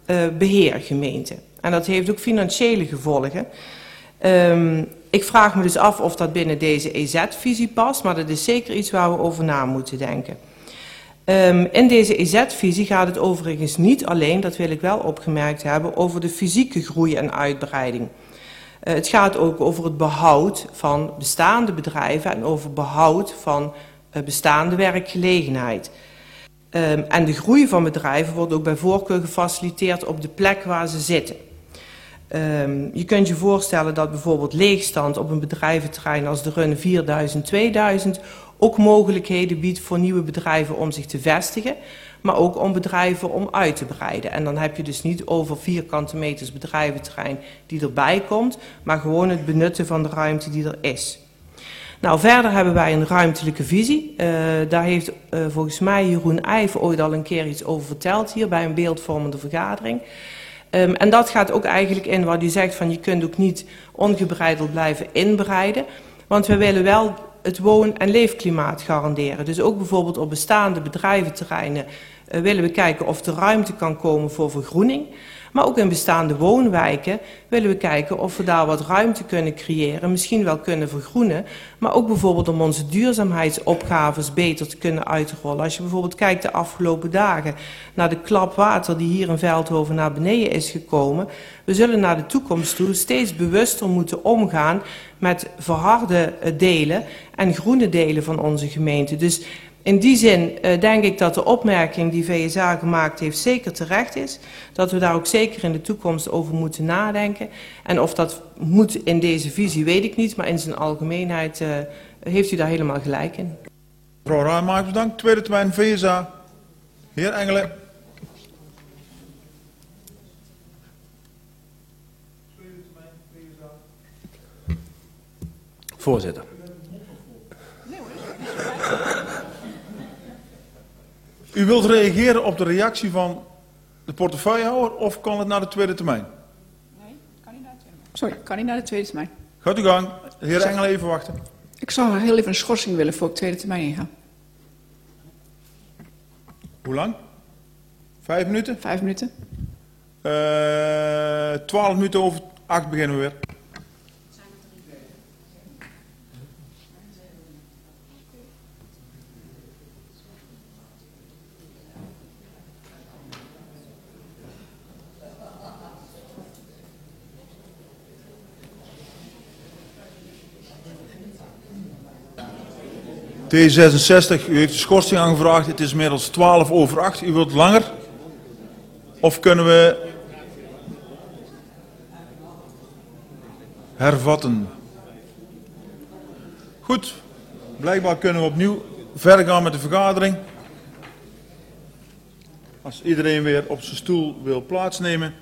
beheergemeente. En dat heeft ook financiële gevolgen. Ik vraag me dus af of dat binnen deze EZ-visie past, maar dat is zeker iets waar we over na moeten denken. In deze EZ-visie gaat het overigens niet alleen, dat wil ik wel opgemerkt hebben, over de fysieke groei en uitbreiding. Het gaat ook over het behoud van bestaande bedrijven en over behoud van bestaande werkgelegenheid. En de groei van bedrijven wordt ook bij voorkeur gefaciliteerd op de plek waar ze zitten. Je kunt je voorstellen dat bijvoorbeeld leegstand op een bedrijventerrein als de Run 4000-2000 ook mogelijkheden biedt voor nieuwe bedrijven om zich te vestigen, maar ook om bedrijven om uit te breiden. En dan heb je dus niet over vierkante meters bedrijventerrein die erbij komt, maar gewoon het benutten van de ruimte die er is. Nou, verder hebben wij een ruimtelijke visie. Daar heeft volgens mij Jeroen Eijven ooit al een keer iets over verteld hier bij een beeldvormende vergadering. En dat gaat ook eigenlijk in wat u zegt van je kunt ook niet ongebreideld blijven inbreiden. Want we willen wel het woon- en leefklimaat garanderen. Dus ook bijvoorbeeld op bestaande bedrijventerreinen willen we kijken of er ruimte kan komen voor vergroening. Maar ook in bestaande woonwijken willen we kijken of we daar wat ruimte kunnen creëren, misschien wel kunnen vergroenen, maar ook bijvoorbeeld om onze duurzaamheidsopgaves beter te kunnen uitrollen. Als je bijvoorbeeld kijkt de afgelopen dagen naar de klap water die hier in Veldhoven naar beneden is gekomen, we zullen naar de toekomst toe steeds bewuster moeten omgaan met verharde delen en groene delen van onze gemeente. Dus in die zin denk ik dat de opmerking die VSA gemaakt heeft zeker terecht is. Dat we daar ook zeker in de toekomst over moeten nadenken. En of dat moet in deze visie weet ik niet, maar in zijn algemeenheid heeft u daar helemaal gelijk in. Mevrouw Raadmakers, bedankt. Tweede termijn VSA. Heer Engelen. Voorzitter. U wilt reageren op de reactie van de portefeuillehouder of kan het naar de tweede termijn? Nee, kan niet naar de tweede termijn. Sorry, kan niet naar de tweede termijn. Gaat u gang. Heer Engelen, even wachten. Ik zou heel even een schorsing willen voor ik tweede termijn inga. Hoe lang? 5 minuten? 5 minuten. 12 minuten over 8 beginnen we weer. D66, u heeft de schorsing aangevraagd. Het is inmiddels 12 over 8. U wilt langer? Of kunnen we hervatten? Goed. Blijkbaar kunnen we opnieuw verder gaan met de vergadering. Als iedereen weer op zijn stoel wil plaatsnemen.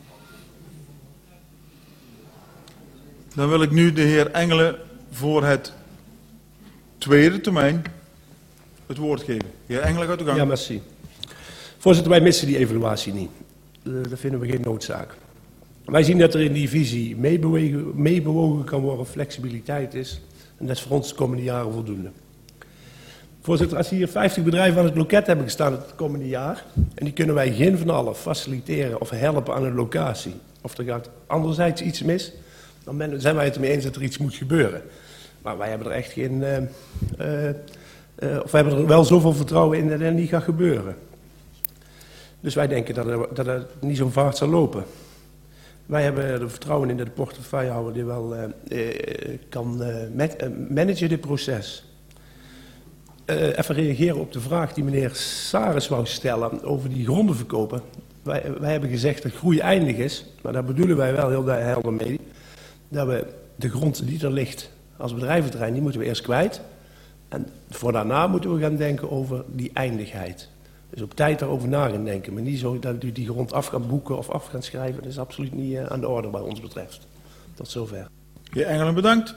Dan wil ik nu de heer Engelen voor het tweede termijn het woord geven. Heer Engelen, gaat u gang. Ja, merci. Voorzitter, wij missen die evaluatie niet. Daar vinden we geen noodzaak. Wij zien dat er in die visie meebewogen kan worden, flexibiliteit is. En dat is voor ons de komende jaren voldoende. Voorzitter, als hier 50 bedrijven aan het loket hebben gestaan het komende jaar, en die kunnen wij geen van allen faciliteren of helpen aan een locatie, of er gaat anderzijds iets mis, dan zijn wij het ermee eens dat er iets moet gebeuren. Maar wij hebben er echt geen, of we hebben er wel zoveel vertrouwen in dat het niet gaat gebeuren. Dus wij denken dat het niet zo'n vaart zal lopen. Wij hebben er vertrouwen in dat de portefeuillehouder die wel kan managen dit proces. Even reageren op de vraag die meneer Saris wou stellen over die gronden verkopen. Wij hebben gezegd dat groei eindig is, maar daar bedoelen wij wel heel helder mee. Dat we de grond die er ligt als bedrijventerrein, die moeten we eerst kwijt. En voor daarna moeten we gaan denken over die eindigheid. Dus op tijd daarover na gaan denken. Maar niet zo dat u die grond af kan boeken of af kan schrijven. Dat is absoluut niet aan de orde wat ons betreft. Tot zover. Heer Engelen, bedankt.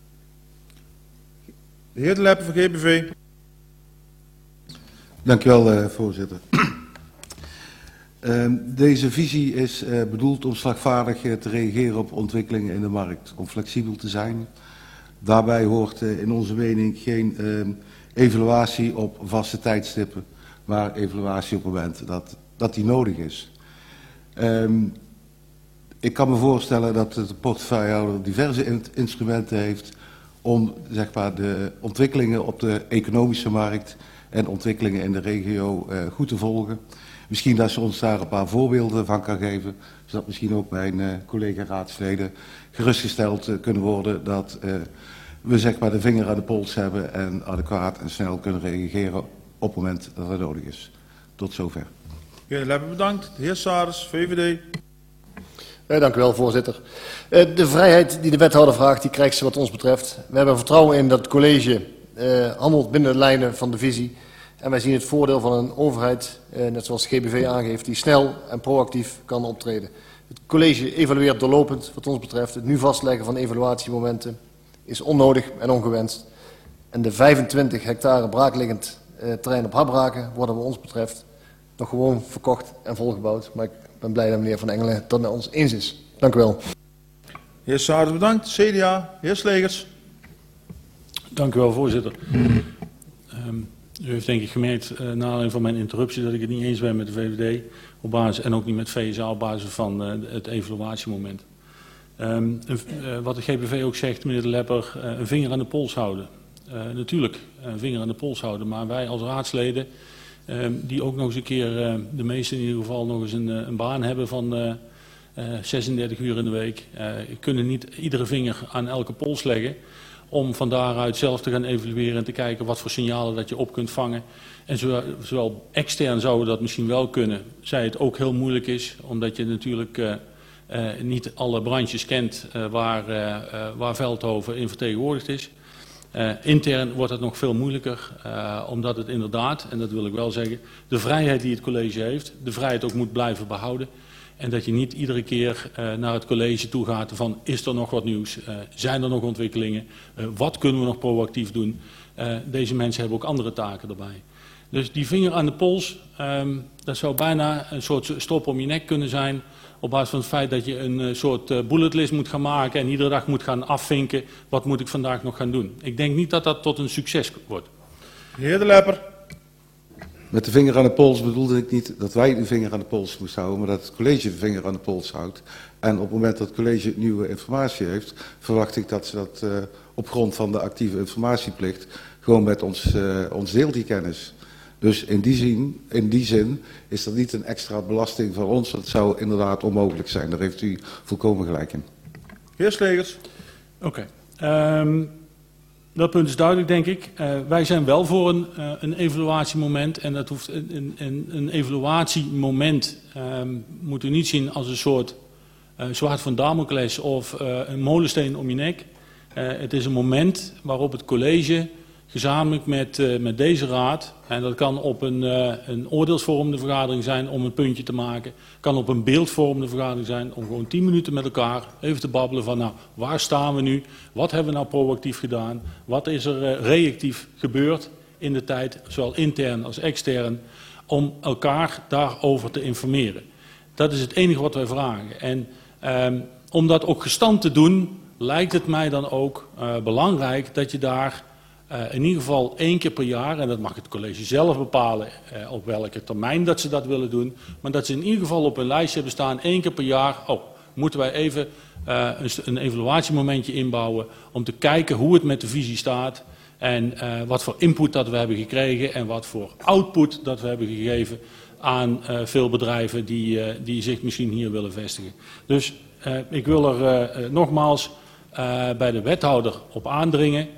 De heer De Leppe van GBV. Dank u wel, voorzitter. Deze visie is bedoeld om slagvaardig te reageren op ontwikkelingen in de markt. Om flexibel te zijn. Daarbij hoort in onze mening geen evaluatie op vaste tijdstippen. Maar evaluatie op het moment dat die nodig is. Ik kan me voorstellen dat de portefeuillehouder diverse instrumenten heeft om zeg maar, de ontwikkelingen op de economische markt en ontwikkelingen in de regio goed te volgen. Misschien dat ze ons daar een paar voorbeelden van kan geven, zodat misschien ook mijn collega-raadsleden gerustgesteld kunnen worden dat we zeg maar, de vinger aan de pols hebben en adequaat en snel kunnen reageren op het moment dat het nodig is. Tot zover. De heer Lepper bedankt. De heer Saris, VVD. Dank u wel, voorzitter. De vrijheid die de wethouder vraagt, die krijgt ze wat ons betreft. We hebben vertrouwen in dat het college handelt binnen de lijnen van de visie. En wij zien het voordeel van een overheid, net zoals GBV aangeeft, die snel en proactief kan optreden. Het college evalueert doorlopend, wat ons betreft. Het nu vastleggen van evaluatiemomenten is onnodig en ongewenst. En de 25 hectare braakliggend terrein op Habbraken worden wat ons betreft nog gewoon verkocht en volgebouwd. Maar ik ben blij dat meneer Van Engelen dat met ons eens is. Dank u wel. Heer Saris bedankt. CDA, heer Slegers. Dank u wel, voorzitter. U heeft denk ik gemerkt, na aanleiding van mijn interruptie, dat ik het niet eens ben met de VVD op basis, en ook niet met VSA op basis van het evaluatiemoment. Wat de GBV ook zegt, meneer De Lepper, een vinger aan de pols houden. Natuurlijk, een vinger aan de pols houden, maar wij als raadsleden, die ook nog eens een keer, de meesten in ieder geval, nog eens een baan hebben van 36 uur in de week, kunnen niet iedere vinger aan elke pols leggen om van daaruit zelf te gaan evalueren en te kijken wat voor signalen dat je op kunt vangen. En zowel extern zouden we dat misschien wel kunnen, zij het ook heel moeilijk is, omdat je natuurlijk niet alle branches kent waar Veldhoven in vertegenwoordigd is. Intern wordt het nog veel moeilijker, omdat het inderdaad, en dat wil ik wel zeggen, de vrijheid die het college heeft, de vrijheid ook moet blijven behouden. En dat je niet iedere keer naar het college toe gaat van, is er nog wat nieuws? Zijn er nog ontwikkelingen? Wat kunnen we nog proactief doen? Deze mensen hebben ook andere taken erbij. Dus die vinger aan de pols, dat zou bijna een soort strop om je nek kunnen zijn, op basis van het feit dat je een soort bulletlist moet gaan maken en iedere dag moet gaan afvinken, wat moet ik vandaag nog gaan doen? Ik denk niet dat dat tot een succes wordt. De heer De Lepper. Met de vinger aan de pols bedoelde ik niet dat wij de vinger aan de pols moesten houden, maar dat het college de vinger aan de pols houdt. En op het moment dat het college nieuwe informatie heeft, verwacht ik dat ze dat op grond van de actieve informatieplicht gewoon met ons deelt, die kennis. Dus in die zin is dat niet een extra belasting voor ons. Dat zou inderdaad onmogelijk zijn. Daar heeft u volkomen gelijk in. Heer Slegers. Oké. Dat punt is duidelijk, denk ik. Wij zijn wel voor een evaluatiemoment. En dat hoeft een evaluatiemoment moet u niet zien als een soort zwaard van Damocles of een molensteen om je nek. Het is een moment waarop het college gezamenlijk met deze raad, en dat kan op een oordeelsvormende vergadering zijn om een puntje te maken, kan op een beeldvormende vergadering zijn om gewoon 10 minuten met elkaar even te babbelen van, nou, waar staan we nu? Wat hebben we nou proactief gedaan? Wat is er reactief gebeurd in de tijd, zowel intern als extern, om elkaar daarover te informeren. Dat is het enige wat wij vragen. En om dat ook gestand te doen, lijkt het mij dan ook belangrijk dat je daar in ieder geval 1 keer per jaar, en dat mag het college zelf bepalen op welke termijn dat ze dat willen doen, maar dat ze in ieder geval op een lijstje hebben staan 1 keer per jaar, moeten wij even een evaluatiemomentje inbouwen om te kijken hoe het met de visie staat en wat voor input dat we hebben gekregen en wat voor output dat we hebben gegeven aan veel bedrijven die zich misschien hier willen vestigen. Dus ik wil er nogmaals bij de wethouder op aandringen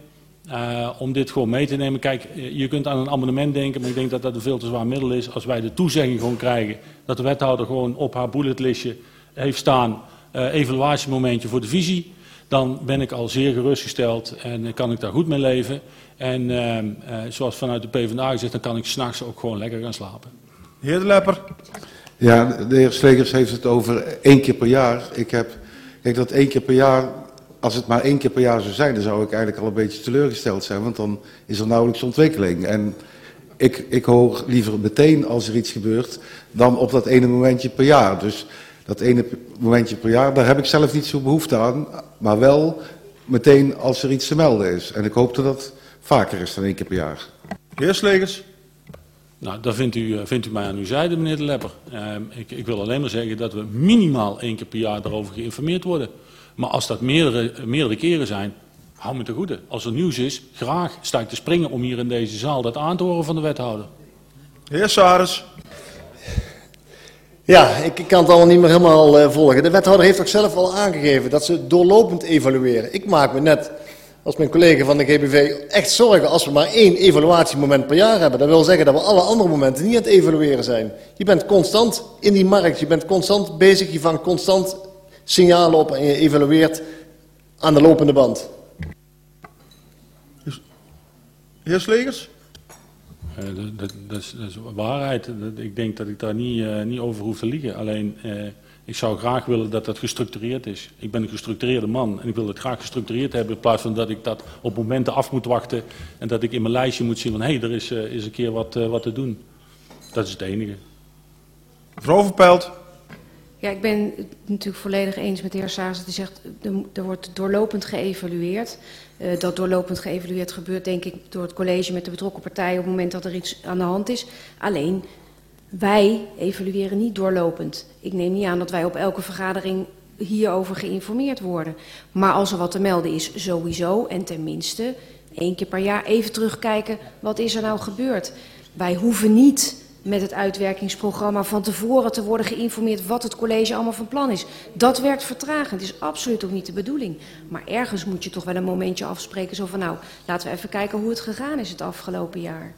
om dit gewoon mee te nemen. Kijk, je kunt aan een amendement denken, maar ik denk dat dat een veel te zwaar middel is. Als wij de toezegging gewoon krijgen dat de wethouder gewoon op haar bulletlistje heeft staan evaluatiemomentje voor de visie, dan ben ik al zeer gerustgesteld en kan ik daar goed mee leven. En zoals vanuit de PvdA gezegd, dan kan ik 's nachts ook gewoon lekker gaan slapen. Heer De Lepper. Ja, de heer Slegers heeft het over 1 keer per jaar. Kijk, dat 1 keer per jaar, als het maar 1 keer per jaar zou zijn, dan zou ik eigenlijk al een beetje teleurgesteld zijn, want dan is er nauwelijks ontwikkeling. En ik hoor liever meteen als er iets gebeurt, dan op dat ene momentje per jaar. Dus dat ene momentje per jaar, daar heb ik zelf niet zo behoefte aan, maar wel meteen als er iets te melden is. En ik hoop dat dat vaker is dan 1 keer per jaar. Heer Slegers. Nou, daar vindt u mij aan uw zijde, meneer De Lepper. Ik wil alleen maar zeggen dat we minimaal 1 keer per jaar daarover geïnformeerd worden. Maar als dat meerdere keren zijn, hou me te goede. Als er nieuws is, graag sta ik te springen om hier in deze zaal dat aan te horen van de wethouder. Heer Saris. Ja, ik kan het allemaal niet meer helemaal volgen. De wethouder heeft ook zelf al aangegeven dat ze doorlopend evalueren. Ik maak me net, als mijn collega van de GBV, echt zorgen als we maar 1 evaluatiemoment per jaar hebben. Dat wil zeggen dat we alle andere momenten niet aan het evalueren zijn. Je bent constant in die markt, je bent constant bezig, je vangt constant signalen op en je evalueert aan de lopende band. Heer Slegers? Dat is waarheid. Ik denk dat ik daar niet over hoef te liegen. Alleen, ik zou graag willen dat dat gestructureerd is. Ik ben een gestructureerde man en ik wil het graag gestructureerd hebben in plaats van dat ik dat op momenten af moet wachten en dat ik in mijn lijstje moet zien van hé, er is een keer wat te doen. Dat is het enige. Mevrouw Verpelt. Ja, ik ben het natuurlijk volledig eens met de heer Saars dat hij zegt er wordt doorlopend geëvalueerd. Dat doorlopend geëvalueerd gebeurt denk ik door het college met de betrokken partijen op het moment dat er iets aan de hand is. Alleen, wij evalueren niet doorlopend. Ik neem niet aan dat wij op elke vergadering hierover geïnformeerd worden. Maar als er wat te melden is, sowieso. En tenminste, 1 keer per jaar even terugkijken, wat is er nou gebeurd? Wij hoeven niet met het uitwerkingsprogramma van tevoren te worden geïnformeerd wat het college allemaal van plan is. Dat werkt vertragend, is absoluut ook niet de bedoeling. Maar ergens moet je toch wel een momentje afspreken zo van nou, laten we even kijken hoe het gegaan is het afgelopen jaar.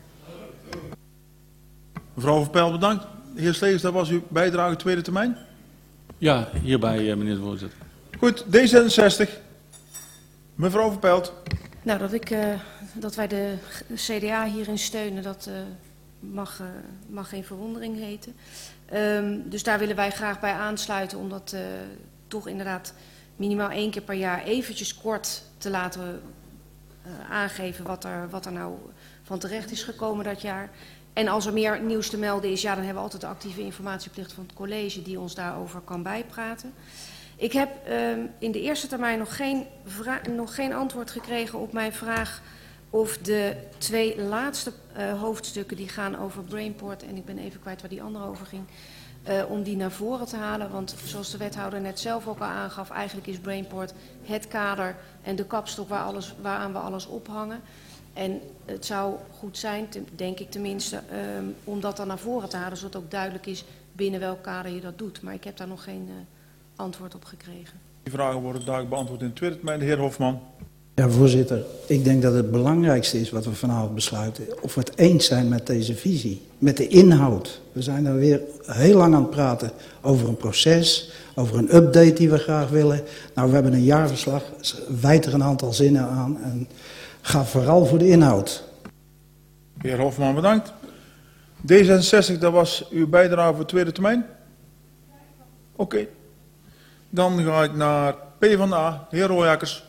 Mevrouw Verpelt, bedankt. Heer Slegers, dat was uw bijdrage tweede termijn? Ja, hierbij meneer de voorzitter. Goed, D66. Mevrouw Verpelt. Nou, dat wij de CDA hierin steunen, dat mag geen verwondering heten. Dus daar willen wij graag bij aansluiten om dat toch inderdaad minimaal 1 keer per jaar eventjes kort te laten aangeven wat er nou van terecht is gekomen dat jaar. En als er meer nieuws te melden is, ja, dan hebben we altijd de actieve informatieplicht van het college die ons daarover kan bijpraten. Ik heb in de eerste termijn nog geen antwoord gekregen op mijn vraag of de 2 laatste hoofdstukken die gaan over Brainport, en ik ben even kwijt waar die andere over ging, om die naar voren te halen. Want zoals de wethouder net zelf ook al aangaf, eigenlijk is Brainport het kader en de kapstok waaraan we alles ophangen. En het zou goed zijn, denk ik tenminste, om dat dan naar voren te halen, zodat ook duidelijk is binnen welk kader je dat doet. Maar ik heb daar nog geen antwoord op gekregen. Die vragen worden duidelijk beantwoord in de tweede termijn. De heer Hofman. Ja, voorzitter. Ik denk dat het belangrijkste is wat we vanavond besluiten. Of we het eens zijn met deze visie. Met de inhoud. We zijn er weer heel lang aan het praten over een proces. Over een update die we graag willen. Nou, we hebben een jaarverslag. Wijd er een aantal zinnen aan. En ga vooral voor de inhoud. De heer Hofman, bedankt. D66, dat was uw bijdrage voor de tweede termijn? Oké. Dan ga ik naar PvdA. De heer Rooijakkers.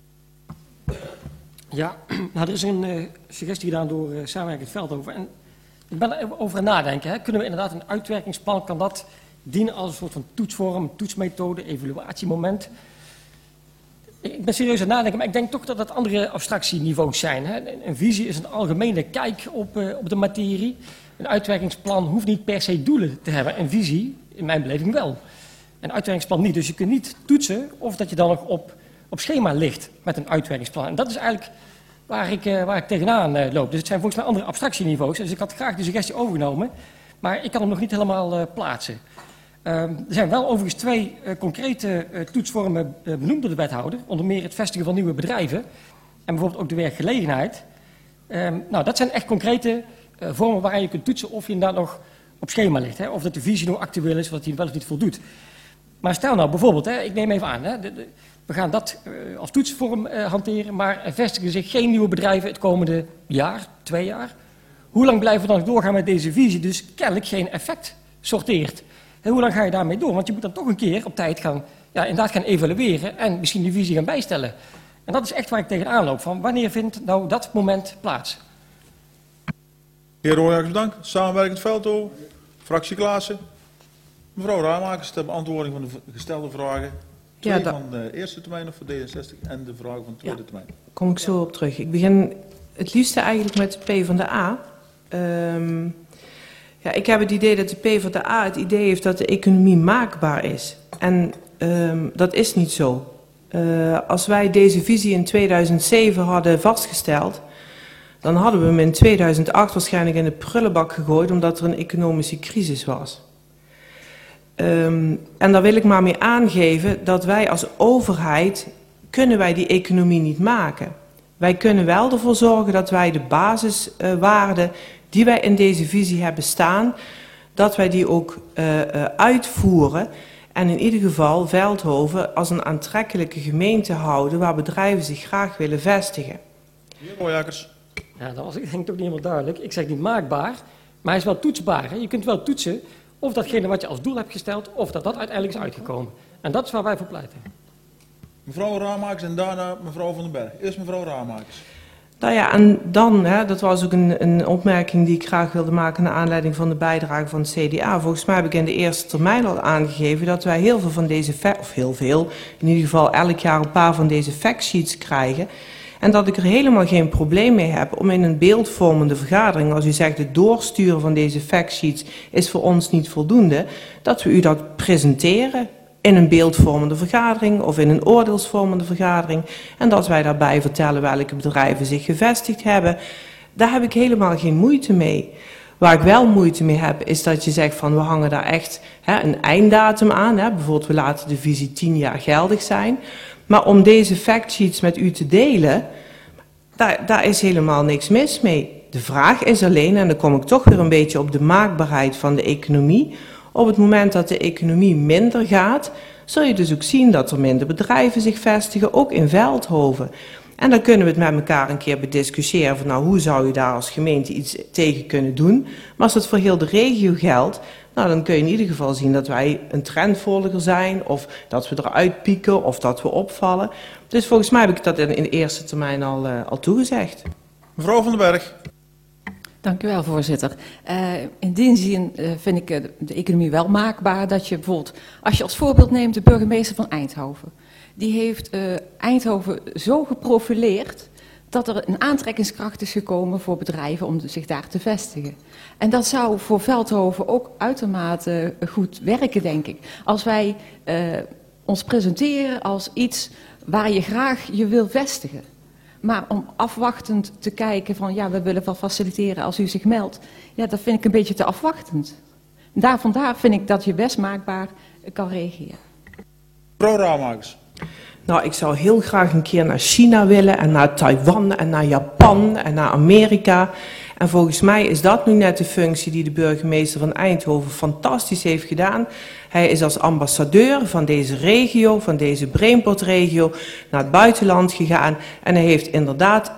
Ja, nou, er is een suggestie gedaan door Samenwerkend Veldhoven. En ik ben er over aan nadenken. Hè. Kunnen we inderdaad een uitwerkingsplan, kan dat dienen als een soort van toetsvorm, toetsmethode, evaluatiemoment? Ik ben serieus aan het nadenken, maar ik denk toch dat dat andere abstractieniveaus zijn. Hè. Een visie is een algemene kijk op de materie. Een uitwerkingsplan hoeft niet per se doelen te hebben. Een visie, in mijn beleving wel. Een uitwerkingsplan niet. Dus je kunt niet toetsen of dat je dan nog op schema ligt met een uitwerkingsplan. En dat is eigenlijk waar ik tegenaan loop. Dus het zijn volgens mij andere abstractieniveaus. Dus ik had graag de suggestie overgenomen, maar ik kan hem nog niet helemaal plaatsen. Er zijn wel overigens 2 concrete toetsvormen benoemd door de wethouder. Onder meer het vestigen van nieuwe bedrijven en bijvoorbeeld ook de werkgelegenheid. Nou, dat zijn echt concrete vormen waaraan je kunt toetsen of je inderdaad nog op schema ligt. Hè? Of dat de visie nog actueel is, of dat hij wel of niet voldoet. Maar stel nou bijvoorbeeld, hè, ik neem even aan, hè, we gaan dat als toetsvorm hanteren, maar er vestigen zich geen nieuwe bedrijven het komende jaar, 2 jaar. Hoe lang blijven we dan doorgaan met deze visie? Dus kennelijk geen effect sorteert. En hoe lang ga je daarmee door? Want je moet dan toch een keer op tijd inderdaad gaan evalueren en misschien die visie gaan bijstellen. En dat is echt waar ik tegenaan loop. Van wanneer vindt nou dat moment plaats? Heer Rooijakkers, bedankt. Samenwerkend Veldhoven. Fractie Klaassen. Mevrouw Raamakers, ter beantwoording van de gestelde vragen. 2 van de eerste termijn of voor D66 en de vragen van de tweede termijn. Daar kom ik zo op terug. Ik begin het liefste eigenlijk met PvdA. Ja, ik heb het idee dat de PvdA het idee heeft dat de economie maakbaar is. En dat is niet zo. Als wij deze visie in 2007 hadden vastgesteld, dan hadden we hem in 2008 waarschijnlijk in de prullenbak gegooid, omdat er een economische crisis was. En daar wil ik maar mee aangeven dat wij als overheid, kunnen wij die economie niet maken. Wij kunnen wel ervoor zorgen dat wij de basiswaarden die wij in deze visie hebben staan, dat wij die ook uitvoeren. En in ieder geval Veldhoven als een aantrekkelijke gemeente houden waar bedrijven zich graag willen vestigen. Heer Royakkers. Ja, dat was denk ik toch niet helemaal duidelijk. Ik zeg niet maakbaar, maar hij is wel toetsbaar. Hè? Je kunt wel toetsen of datgene wat je als doel hebt gesteld, of dat uiteindelijk is uitgekomen. En dat is waar wij voor pleiten. Mevrouw Ramakers en daarna mevrouw Van den Berg. Eerst mevrouw Ramakers. Nou ja, en dan, hè, dat was ook een opmerking die ik graag wilde maken naar aanleiding van de bijdrage van het CDA. Volgens mij heb ik in de eerste termijn al aangegeven dat wij heel veel van deze, of heel veel, in ieder geval elk jaar een paar van deze factsheets krijgen. En dat ik er helemaal geen probleem mee heb om in een beeldvormende vergadering, als u zegt het doorsturen van deze factsheets is voor ons niet voldoende, dat we u dat presenteren in een beeldvormende vergadering of in een oordeelsvormende vergadering. En dat wij daarbij vertellen welke bedrijven zich gevestigd hebben. Daar heb ik helemaal geen moeite mee. Waar ik wel moeite mee heb is dat je zegt van we hangen daar echt een einddatum aan. Bijvoorbeeld we laten de visie 10 jaar geldig zijn. Maar om deze factsheets met u te delen, daar is helemaal niks mis mee. De vraag is alleen, en dan kom ik toch weer een beetje op de maakbaarheid van de economie. Op het moment dat de economie minder gaat, zul je dus ook zien dat er minder bedrijven zich vestigen, ook in Veldhoven. En dan kunnen we het met elkaar een keer bediscussiëren van nou, hoe zou je daar als gemeente iets tegen kunnen doen. Maar als dat voor heel de regio geldt, nou, dan kun je in ieder geval zien dat wij een trendvolger zijn, of dat we eruit pieken, of dat we opvallen. Dus volgens mij heb ik dat in de eerste termijn al toegezegd. Mevrouw Van den Berg. Dank u wel, voorzitter. In die zin vind ik de economie wel maakbaar dat je bijvoorbeeld, als je als voorbeeld neemt de burgemeester van Eindhoven. Die heeft Eindhoven zo geprofileerd dat er een aantrekkingskracht is gekomen voor bedrijven om zich daar te vestigen. En dat zou voor Veldhoven ook uitermate goed werken, denk ik. Als wij ons presenteren als iets waar je graag je wil vestigen. Maar om afwachtend te kijken van ja, we willen wel faciliteren als u zich meldt. Ja, dat vind ik een beetje te afwachtend. Vandaar vind ik dat je best maakbaar kan reageren. Mevrouw Ramakers. Nou, ik zou heel graag een keer naar China willen en naar Taiwan en naar Japan en naar Amerika. En volgens mij is dat nu net de functie die de burgemeester van Eindhoven fantastisch heeft gedaan. Hij is als ambassadeur van deze regio, van deze Brainport-regio, naar het buitenland gegaan. En hij heeft inderdaad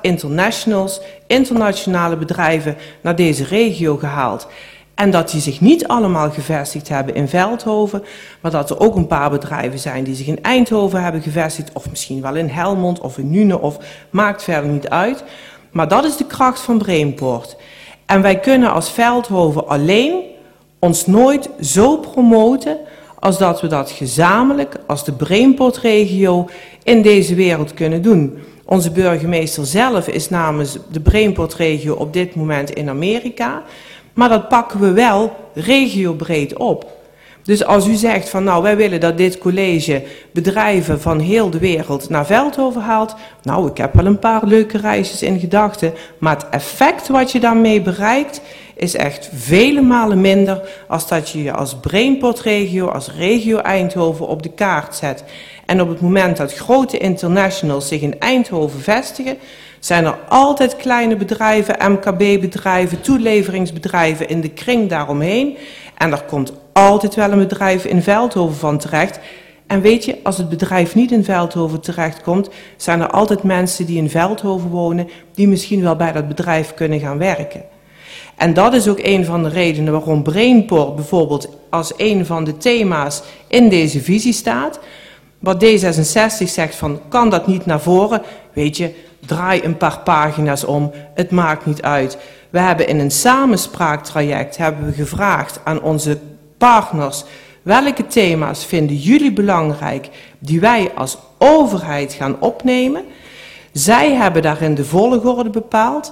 internationale bedrijven naar deze regio gehaald. En dat die zich niet allemaal gevestigd hebben in Veldhoven, maar dat er ook een paar bedrijven zijn die zich in Eindhoven hebben gevestigd, of misschien wel in Helmond of in Nuenen, of maakt verder niet uit. Maar dat is de kracht van Brainport. En wij kunnen als Veldhoven alleen ons nooit zo promoten als dat we dat gezamenlijk als de Brainport-regio in deze wereld kunnen doen. Onze burgemeester zelf is namens de Brainport-regio op dit moment in Amerika. Maar dat pakken we wel regiobreed op. Dus als u zegt van nou wij willen dat dit college bedrijven van heel de wereld naar Veldhoven haalt. Nou, ik heb wel een paar leuke reisjes in gedachten. Maar het effect wat je daarmee bereikt is echt vele malen minder als dat je als Brainport-regio, als regio Eindhoven op de kaart zet. En op het moment dat grote internationals zich in Eindhoven vestigen, zijn er altijd kleine bedrijven, MKB-bedrijven, toeleveringsbedrijven in de kring daaromheen. En er komt altijd wel een bedrijf in Veldhoven van terecht. En weet je, als het bedrijf niet in Veldhoven terechtkomt, zijn er altijd mensen die in Veldhoven wonen, die misschien wel bij dat bedrijf kunnen gaan werken. En dat is ook een van de redenen waarom Brainport bijvoorbeeld als een van de thema's in deze visie staat. Wat D66 zegt van, kan dat niet naar voren? Weet je, draai een paar pagina's om, het maakt niet uit. We hebben in een samenspraaktraject gevraagd aan onze partners, welke thema's vinden jullie belangrijk die wij als overheid gaan opnemen? Zij hebben daarin de volgorde bepaald.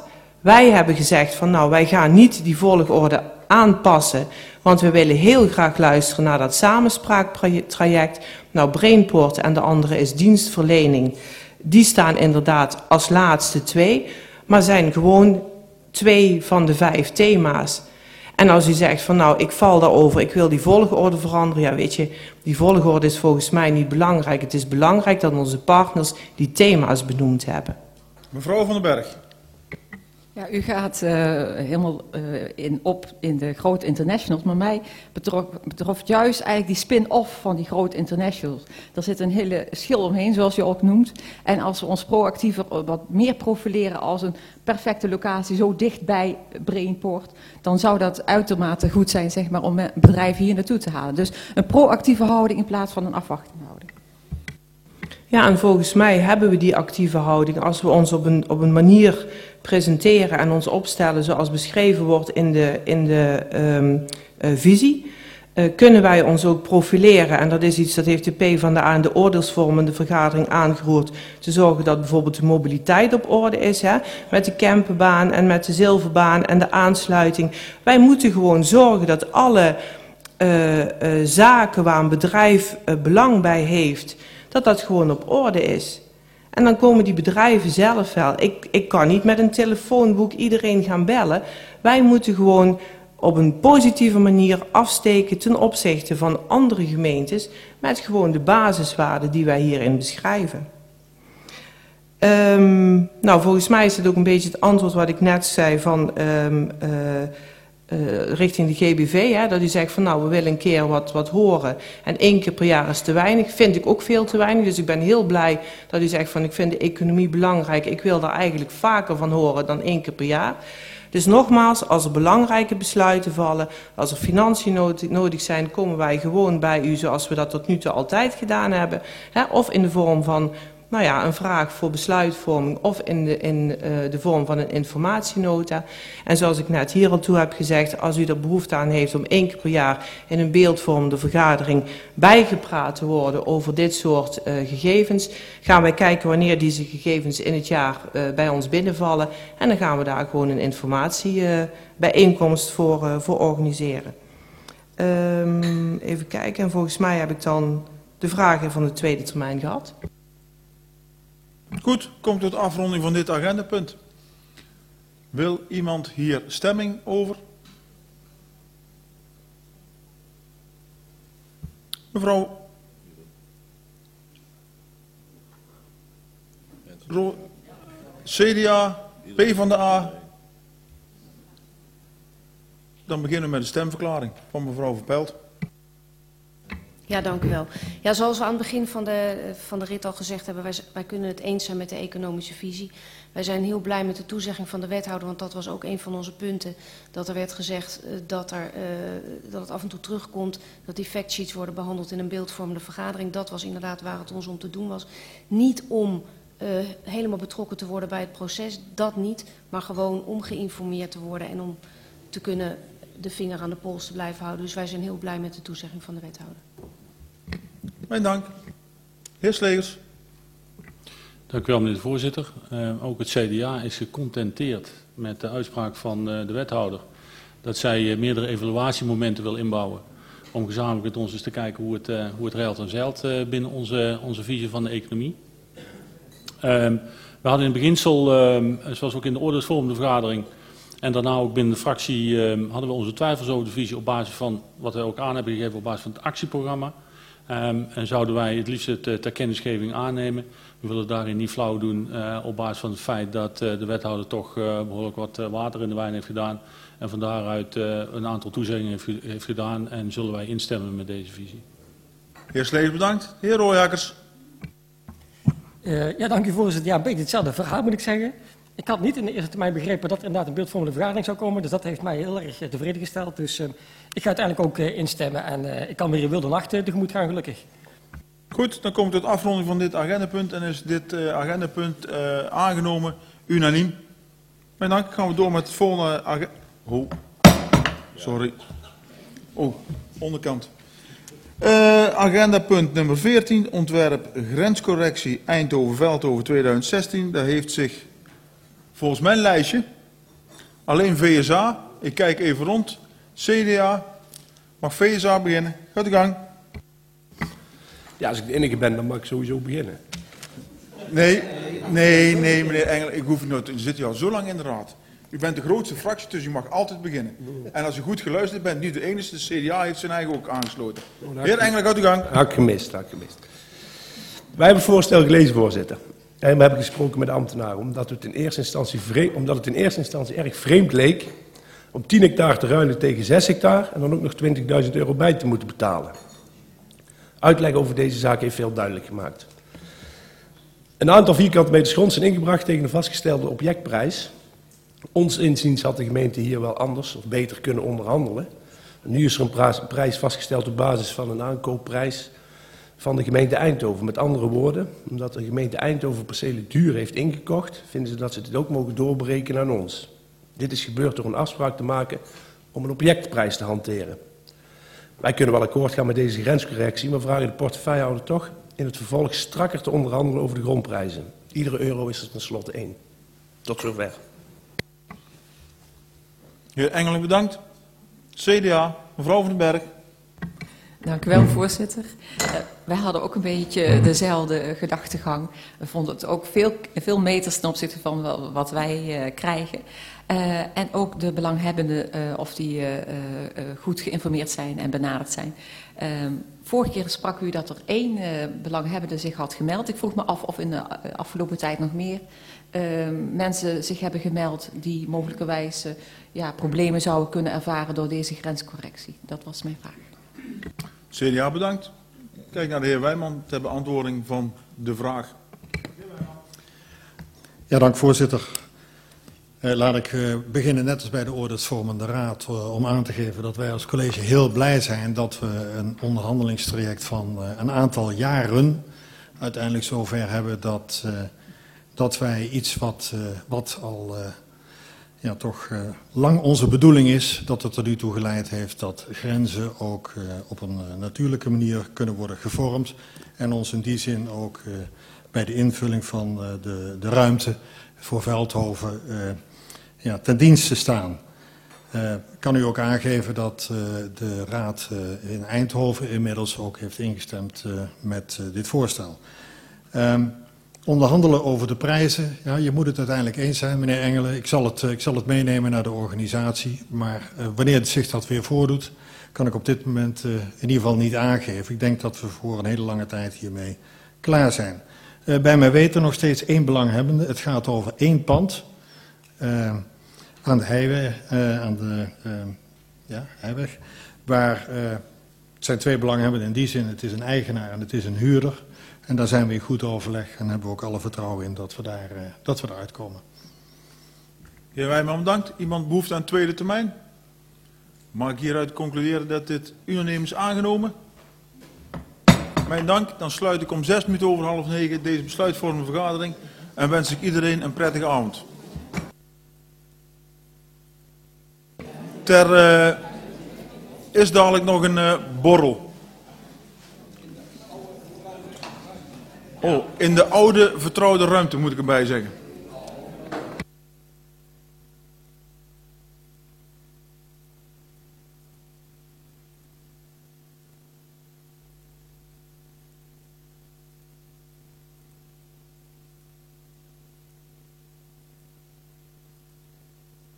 Wij hebben gezegd van nou, wij gaan niet die volgorde aanpassen, want we willen heel graag luisteren naar dat samenspraaktraject. Nou, Brainport en de andere is dienstverlening. Die staan inderdaad als laatste 2, maar zijn gewoon 2 van de 5 thema's. En als u zegt van nou, ik val daarover, ik wil die volgorde veranderen. Ja, weet je, die volgorde is volgens mij niet belangrijk. Het is belangrijk dat onze partners die thema's benoemd hebben. Mevrouw van den Berg. Ja, u gaat helemaal op in de grote internationals, maar mij betrof juist eigenlijk die spin-off van die grote internationals. Daar zit een hele schil omheen, zoals je ook noemt. En als we ons proactiever wat meer profileren als een perfecte locatie zo dicht bij Brainport, dan zou dat uitermate goed zijn, zeg maar, om bedrijven hier naartoe te halen. Dus een proactieve houding in plaats van een afwachtende houding. Ja, en volgens mij hebben we die actieve houding als we ons op een manier presenteren en ons opstellen zoals beschreven wordt in de visie. Kunnen wij ons ook profileren, en dat is iets dat heeft de PvdA in de oordeelsvormende vergadering aangeroerd, te zorgen dat bijvoorbeeld de mobiliteit op orde is, hè, met de Kempenbaan en met de Zilverbaan en de aansluiting. Wij moeten gewoon zorgen dat alle zaken waar een bedrijf belang bij heeft, dat dat gewoon op orde is. En dan komen die bedrijven zelf wel. Ik kan niet met een telefoonboek iedereen gaan bellen. Wij moeten gewoon op een positieve manier afsteken ten opzichte van andere gemeentes met gewoon de basiswaarden die wij hierin beschrijven. Nou, volgens mij is het ook een beetje het antwoord wat ik net zei van richting de GBV, hè, dat u zegt van nou, we willen een keer wat horen en 1 keer per jaar is te weinig. Vind ik ook veel te weinig, dus ik ben heel blij dat u zegt van ik vind de economie belangrijk, ik wil daar eigenlijk vaker van horen dan 1 keer per jaar. Dus nogmaals, als er belangrijke besluiten vallen, als er financiën nodig zijn, komen wij gewoon bij u zoals we dat tot nu toe altijd gedaan hebben. Hè, of in de vorm van nou ja, een vraag voor besluitvorming of in de vorm van een informatienota. En zoals ik net hier al toe heb gezegd, als u er behoefte aan heeft om 1 keer per jaar in een beeldvormende vergadering bijgepraat te worden over dit soort gegevens, gaan wij kijken wanneer deze gegevens in het jaar bij ons binnenvallen. En dan gaan we daar gewoon een informatiebijeenkomst voor organiseren. Even kijken, en volgens mij heb ik dan de vragen van de tweede termijn gehad. Goed, komt tot afronding van dit agendapunt. Wil iemand hier stemming over? Mevrouw CDA, PvdA. Dan beginnen we met de stemverklaring van mevrouw Verpelt. Ja, dank u wel. Ja, zoals we aan het begin van de rit al gezegd hebben, wij kunnen het eens zijn met de economische visie. Wij zijn heel blij met de toezegging van de wethouder, want dat was ook een van onze punten. Dat er werd gezegd dat het af en toe terugkomt, dat die factsheets worden behandeld in een beeldvormende vergadering. Dat was inderdaad waar het ons om te doen was. Niet om helemaal betrokken te worden bij het proces, dat niet. Maar gewoon om geïnformeerd te worden en om te kunnen de vinger aan de pols te blijven houden. Dus wij zijn heel blij met de toezegging van de wethouder. Mijn dank. Heer Slegers. Dank u wel, meneer de voorzitter. Ook het CDA is gecontenteerd met de uitspraak van de wethouder dat zij meerdere evaluatiemomenten wil inbouwen om gezamenlijk met ons eens te kijken hoe het reilt en zeilt binnen onze visie van de economie. We hadden in het beginsel, zoals ook in de oordeelsvormende vergadering en daarna ook binnen de fractie, hadden we onze twijfels over de visie op basis van wat wij ook aan hebben gegeven op basis van het actieprogramma. En zouden wij het liefst het ter kennisgeving aannemen. We willen daarin niet flauw doen op basis van het feit dat de wethouder toch behoorlijk wat water in de wijn heeft gedaan. En van daaruit een aantal toezeggingen heeft gedaan en zullen wij instemmen met deze visie. Heer Slegers, bedankt. Heer Rooijakkers. Ja, dank u voorzitter. Ja, een beetje hetzelfde verhaal moet ik zeggen. Ik had niet in de eerste termijn begrepen dat er inderdaad een beeldvormende vergadering zou komen. Dus dat heeft mij heel erg tevreden gesteld. Dus ik ga uiteindelijk ook instemmen. En ik kan weer een wilde nacht tegemoet gaan, gelukkig. Goed, dan komt het afronding van dit agendapunt. En is dit agendapunt aangenomen, unaniem. Mijn dank. Gaan we door met het volgende agenda. Oh, sorry. Oh, onderkant. Agendapunt nummer 14. Ontwerp grenscorrectie Eindhoven-Veldhoven 2016. Daar heeft zich volgens mijn lijstje Alleen VSA. Ik kijk even rond. CDA. Mag VSA beginnen? Gaat uw gang. Ja, als ik de enige ben, dan mag ik sowieso beginnen. Nee, meneer Engel, ik hoef nooit. U zit hier al zo lang in de raad. U bent de grootste fractie, dus u mag altijd beginnen. En als u goed geluisterd bent, niet de enige, de CDA heeft zijn eigen ook aangesloten. Heer Engel, gaat uw gang. Had ik gemist. Wij hebben het voorstel gelezen, voorzitter. En we hebben gesproken met de ambtenaren, omdat het in eerste instantie erg vreemd leek om 10 hectare te ruilen tegen 6 hectare en dan ook nog €20.000 bij te moeten betalen. Uitleg over deze zaak heeft veel duidelijk gemaakt. Een aantal vierkante meters grond zijn ingebracht tegen een vastgestelde objectprijs. Ons inziens had de gemeente hier wel anders of beter kunnen onderhandelen. Nu is er een prijs vastgesteld op basis van een aankoopprijs van de gemeente Eindhoven. Met andere woorden, omdat de gemeente Eindhoven percelen duur heeft ingekocht, vinden ze dat ze dit ook mogen doorberekenen aan ons. Dit is gebeurd door een afspraak te maken om een objectprijs te hanteren. Wij kunnen wel akkoord gaan met deze grenscorrectie, maar vragen de portefeuillehouder toch in het vervolg strakker te onderhandelen over de grondprijzen. Iedere euro is er tenslotte 1. Tot zover. Heer Engelen, bedankt. CDA, mevrouw van den Berg. Dank u wel, voorzitter. Wij hadden ook een beetje dezelfde gedachtegang. We vonden het ook veel meters ten opzichte van wat wij krijgen. En ook de belanghebbenden, of die goed geïnformeerd zijn en benaderd zijn. Vorige keer sprak u dat er 1 belanghebbende zich had gemeld. Ik vroeg me af of in de afgelopen tijd nog meer mensen zich hebben gemeld die mogelijkerwijs problemen zouden kunnen ervaren door deze grenscorrectie. Dat was mijn vraag. CDA, bedankt. Kijk naar de heer Wijman ter beantwoording van de vraag. Ja, dank voorzitter. Laat ik beginnen net als bij de oordeelsvormende raad om aan te geven dat wij als college heel blij zijn dat we een onderhandelingstraject van een aantal jaren uiteindelijk zover hebben dat wij iets wat al toch lang onze bedoeling is, dat het er nu toe geleid heeft dat grenzen ook op een natuurlijke manier kunnen worden gevormd en ons in die zin ook bij de invulling van de ruimte voor Veldhoven ten dienste staan. Ik kan u ook aangeven dat de raad in Eindhoven inmiddels ook heeft ingestemd met dit voorstel. Onderhandelen over de prijzen, ja, je moet het uiteindelijk eens zijn, meneer Engelen. Ik zal het meenemen naar de organisatie, maar wanneer het zich dat weer voordoet, kan ik op dit moment in ieder geval niet aangeven. Ik denk dat we voor een hele lange tijd hiermee klaar zijn. Bij mij weten nog steeds 1 belanghebbende. Het gaat over 1 pand aan de Heiweg, waar het zijn 2 belanghebbenden in die zin, het is een eigenaar en het is een huurder. En daar zijn we in goed overleg en hebben we ook alle vertrouwen in dat we daar uitkomen. Heer Wijman, bedankt. Iemand behoefte aan een tweede termijn? Mag ik hieruit concluderen dat dit unaniem is aangenomen? Mijn dank. Dan sluit ik om 6 minuten over 8:30 deze besluitvormende vergadering en wens ik iedereen een prettige avond. Is dadelijk nog een borrel. Oh, in de oude vertrouwde ruimte moet ik erbij zeggen.